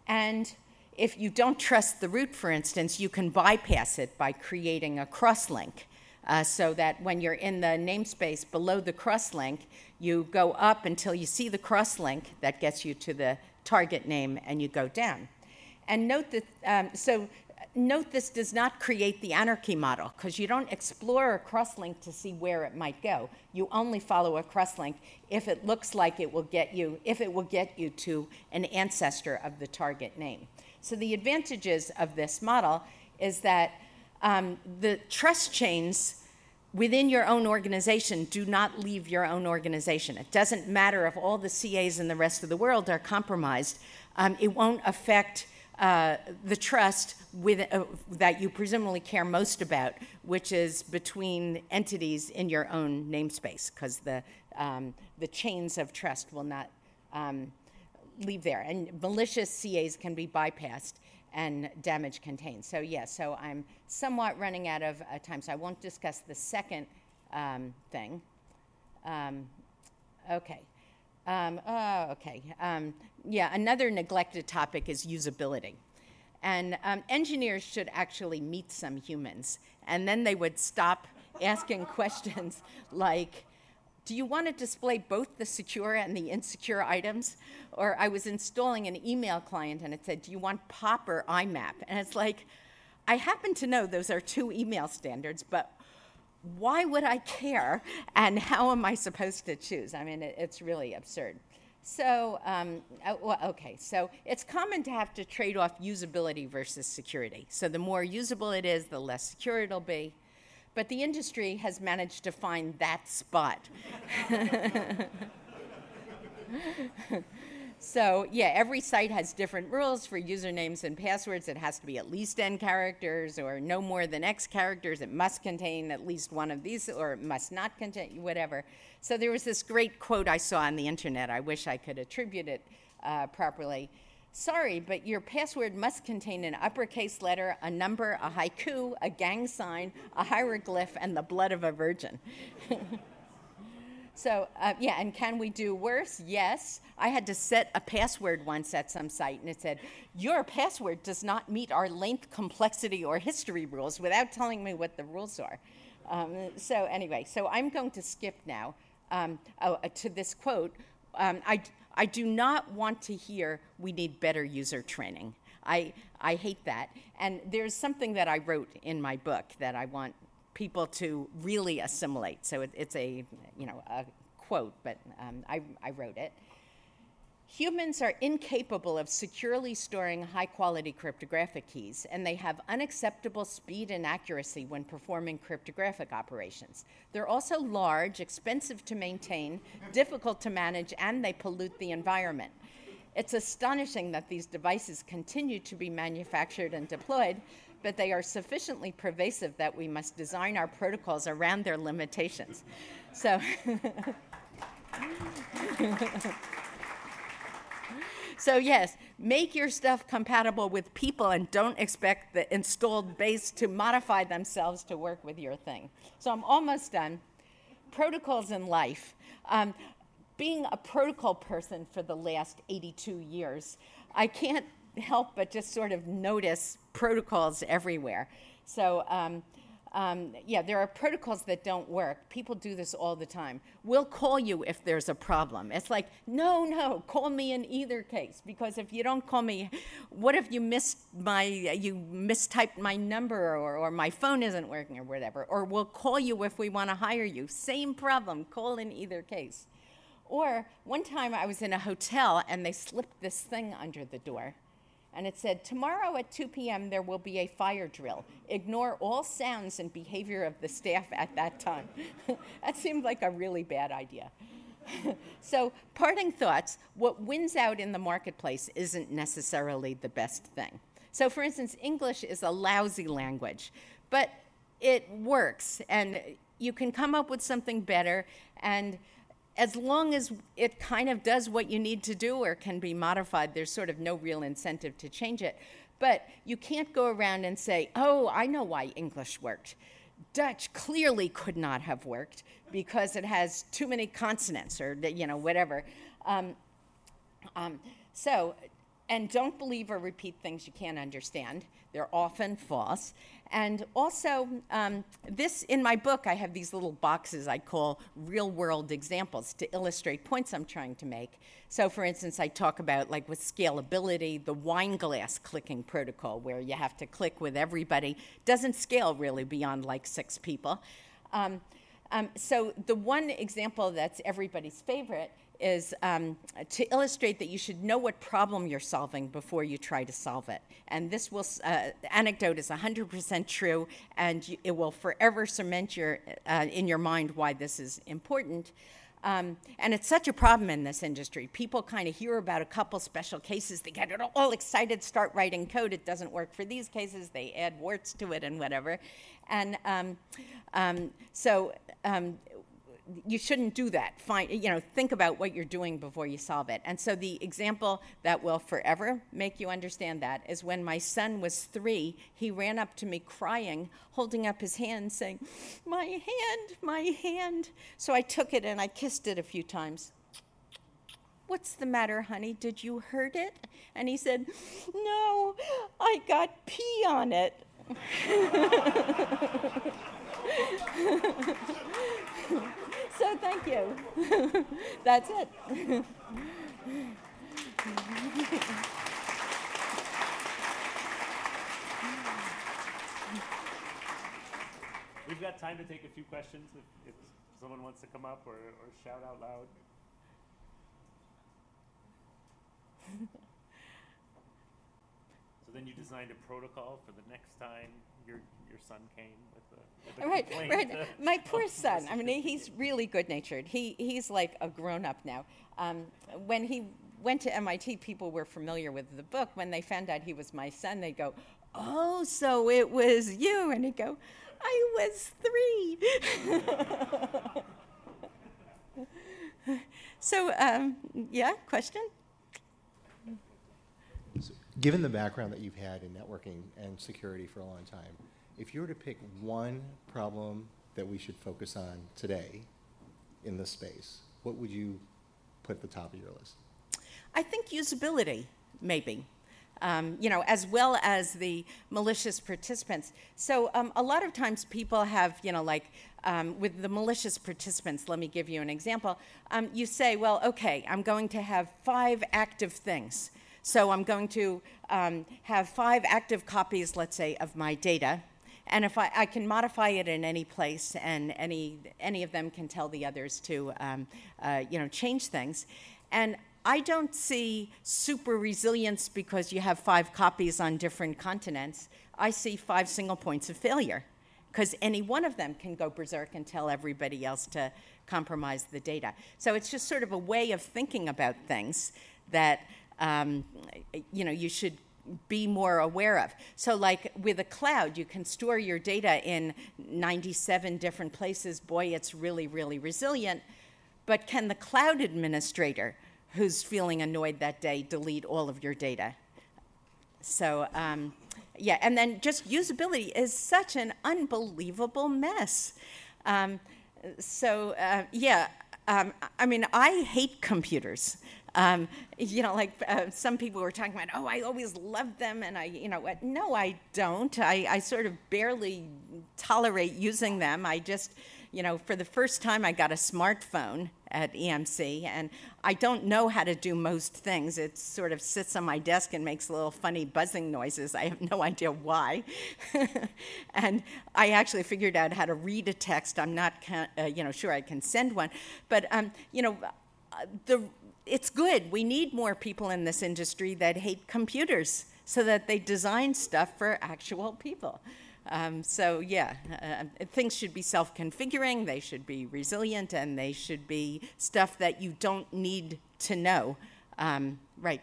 And if you don't trust the root, for instance, you can bypass it by creating a crosslink. Uh, so that when you're in the namespace below the crosslink, you go up until you see the crosslink that gets you to the target name, and you go down. And note that, um, so note this does not create the anarchy model, because you don't explore a crosslink to see where it might go. You only follow a crosslink if it looks like it will get you, if it will get you to an ancestor of the target name. So the advantages of this model is that Um, the trust chains within your own organization do not leave your own organization. It doesn't matter if all the C As in the rest of the world are compromised. Um, it won't affect uh, the trust with, uh, that you presumably care most about, which is between entities in your own namespace, because the, um, the chains of trust will not um, leave there. And malicious C As can be bypassed and damage contained. So yeah, so I'm somewhat running out of uh, time, so I won't discuss the second um, thing. Um, okay. Um, oh, okay. Um, yeah, another neglected topic is usability. And um, engineers should actually meet some humans, and then they would stop asking questions like, do you want to display both the secure and the insecure items? Or I was installing an email client and it said, do you want POP or I MAP? And it's like, I happen to know those are two email standards, but why would I care? And how am I supposed to choose? I mean, it, it's really absurd. So, um, uh, well, okay, so it's common to have to trade off usability versus security. So the more usable it is, the less secure it'll be. But the industry has managed to find that spot. So yeah, every site has different rules for usernames and passwords. It has to be at least n characters or no more than x characters. It must contain at least one of these, or it must not contain, whatever. So there was this great quote I saw on the internet. I wish I could attribute it uh, properly. Sorry, but your password must contain an uppercase letter, a number, a haiku, a gang sign, a hieroglyph, and the blood of a virgin. So, uh, yeah, and can we do worse? Yes. I had to set a password once at some site, and it said, your password does not meet our length, complexity, or history rules, without telling me what the rules are. Um, so anyway, so I'm going to skip now um, oh, uh, to this quote. Um, I, I do not want to hear we need better user training. I, I hate that. And there's something that I wrote in my book that I want people to really assimilate. So it, it's a, you know, a quote, but um, I, I wrote it. Humans are incapable of securely storing high-quality cryptographic keys, and they have unacceptable speed and accuracy when performing cryptographic operations. They're also large, expensive to maintain, difficult to manage, and they pollute the environment. It's astonishing that these devices continue to be manufactured and deployed, but they are sufficiently pervasive that we must design our protocols around their limitations. So, so yes, make your stuff compatible with people and don't expect the installed base to modify themselves to work with your thing. So I'm almost done. Protocols in life. Um, being a protocol person for the last eighty-two years, I can't help but just sort of notice protocols everywhere. So um, um, yeah, there are protocols that don't work. People do this all the time. We'll call you if there's a problem. It's like, no, no, call me in either case, because if you don't call me, what if you missed my, you mistyped my number, or, or my phone isn't working, or whatever, or we'll call you if we want to hire you. Same problem, call in either case. Or one time I was in a hotel and they slipped this thing under the door. And it said, tomorrow at two p m there will be a fire drill. Ignore all sounds and behavior of the staff at that time. That seemed like a really bad idea. So, parting thoughts, what wins out in the marketplace isn't necessarily the best thing. So, for instance, English is a lousy language, but it works, and you can come up with something better, and as long as it kind of does what you need to do or can be modified, there's sort of no real incentive to change it. But you can't go around and say, oh, I know why English worked. Dutch clearly could not have worked because it has too many consonants, or, you know, whatever. Um, um, so and don't believe or repeat things you can't understand. They're often false. And also, um, this, in my book, I have these little boxes I call real-world examples to illustrate points I'm trying to make. So, for instance, I talk about, like with scalability, the wine glass clicking protocol, where you have to click with everybody. Doesn't scale really beyond like six people. Um, um, so the one example that's everybody's favorite is um, to illustrate that you should know what problem you're solving before you try to solve it. And this will, uh, anecdote is one hundred percent true, and you, it will forever cement your, uh, in your mind why this is important. Um, and it's such a problem in this industry. People kind of hear about a couple special cases, they get all excited, start writing code. It doesn't work for these cases. They add warts to it and whatever. And um, um, so um, you shouldn't do that. Find, you know, think about what you're doing before you solve it. And so the example that will forever make you understand that is when my son was three, he ran up to me crying, holding up his hand, saying, "My hand, my hand." So I took it and I kissed it a few times. "What's the matter, honey? Did you hurt it?" And he said, "No, I got pee on it." So thank you. That's it. We've got time to take a few questions if, if someone wants to come up or, or shout out loud. So then you designed a protocol for the next time your your son came with a, with a Right, complaint. right. My poor son. I mean, he's really good-natured. He he's like a grown-up now. Um, when he went to M I T, people were familiar with the book. When they found out he was my son, they'd go, "Oh, so it was you?" And he'd go, "I was three." So, um, yeah, question? So, given the background that you've had in networking and security for a long time, if you were to pick one problem that we should focus on today in this space, what would you put at the top of your list? I think usability, maybe. Um, you know, as well as the malicious participants. So um, a lot of times people have, you know, like um, with the malicious participants, let me give you an example. Um, you say, well, okay, I'm going to have five active things. So I'm going to um, have five active copies, let's say, of my data. And if I, I can modify it in any place, and any any of them can tell the others to, um, uh, you know, change things. And I don't see super resilience because you have five copies on different continents. I see five single points of failure, because any one of them can go berserk and tell everybody else to compromise the data. So it's just sort of a way of thinking about things that um, you know you should be more aware of. So like with a cloud, you can store your data in ninety-seven different places. Boy, it's really, really resilient. But can the cloud administrator who's feeling annoyed that day delete all of your data? So, um, yeah, and then just usability is such an unbelievable mess. Um, so, uh, yeah, um, I mean, I hate computers. Um, you know, like uh, some people were talking about, oh, I always loved them, and I, you know, what? No, I don't. I, I sort of barely tolerate using them. I just, you know, for the first time I got a smartphone at E M C, and I don't know how to do most things. It sort of sits on my desk and makes little funny buzzing noises. I have no idea why. And I actually figured out how to read a text. I'm not, uh, you know, sure I can send one. But, um, you know, the it's good. We need more people in this industry that hate computers so that they design stuff for actual people. Um, so, yeah, uh, things should be self-configuring, they should be resilient, and they should be stuff that you don't need to know. Um, right.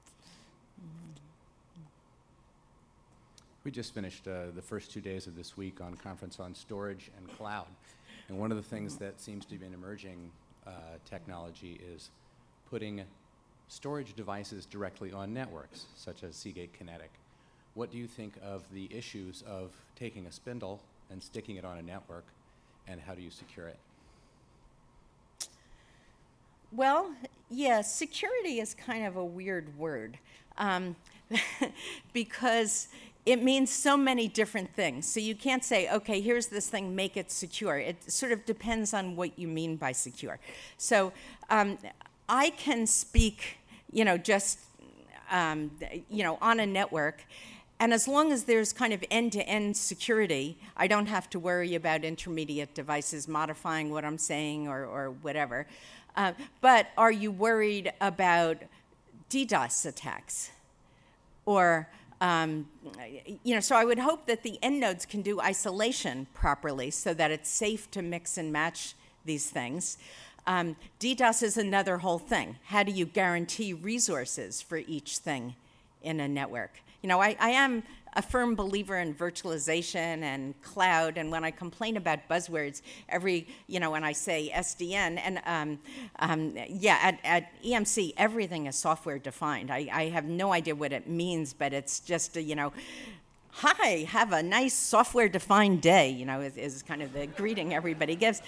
We just finished uh, the first two days of this week on Conference on Storage and Cloud. And one of the things that seems to be an emerging uh, technology is putting storage devices directly on networks, such as Seagate Kinetic. What do you think of the issues of taking a spindle and sticking it on a network, and how do you secure it? Well, Yeah, security is kind of a weird word um, because it means so many different things. So you can't say, okay, here's this thing, make it secure. It sort of depends on what you mean by secure. So um, I can speak, you know, just, um, you know, on a network. And as long as there's kind of end-to-end security, I don't have to worry about intermediate devices modifying what I'm saying or, or whatever. Uh, but are you worried about DDoS attacks? Or, um, you know, so I would hope that the end nodes can do isolation properly so that it's safe to mix and match these things. Um, DDoS is another whole thing. How do you guarantee resources for each thing in a network? You know, I, I am a firm believer in virtualization and cloud, and when I complain about buzzwords, every, you know, when I say S D N, and um, um, yeah, at, at E M C, everything is software defined. I, I have no idea what it means, but it's just, a, you know, hi, have a nice software-defined day, you know, is, is kind of the greeting everybody gives.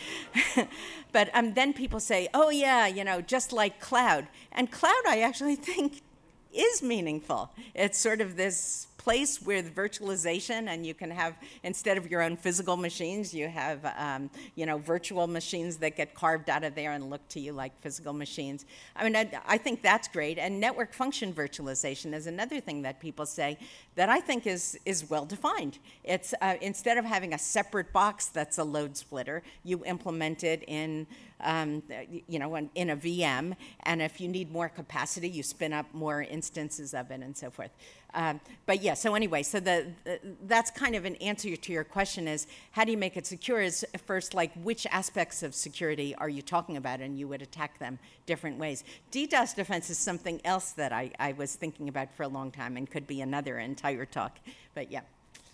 But um, then people say, oh, yeah, you know, just like cloud. And cloud, I actually think, is meaningful. It's sort of this place with virtualization, and you can have, instead of your own physical machines, you have, um, you know, virtual machines that get carved out of there and look to you like physical machines. I mean, I, I think that's great. And network function virtualization is another thing that people say that I think is, is well defined. It's, uh, instead of having a separate box that's a load splitter, you implement it in, um, you know, in, in a V M, and if you need more capacity, you spin up more instances of it and so forth. Um, but yeah, so anyway, so the, the that's kind of an answer to your question is, how do you make it secure is first, like, which aspects of security are you talking about, and you would attack them different ways. DDoS defense is something else that I, I was thinking about for a long time and could be another entire talk, but yeah.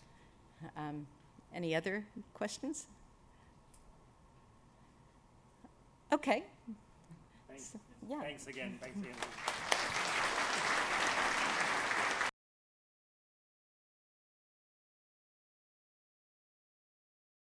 Um, any other questions? Okay. Thanks. Yeah. Thanks again. Thanks again.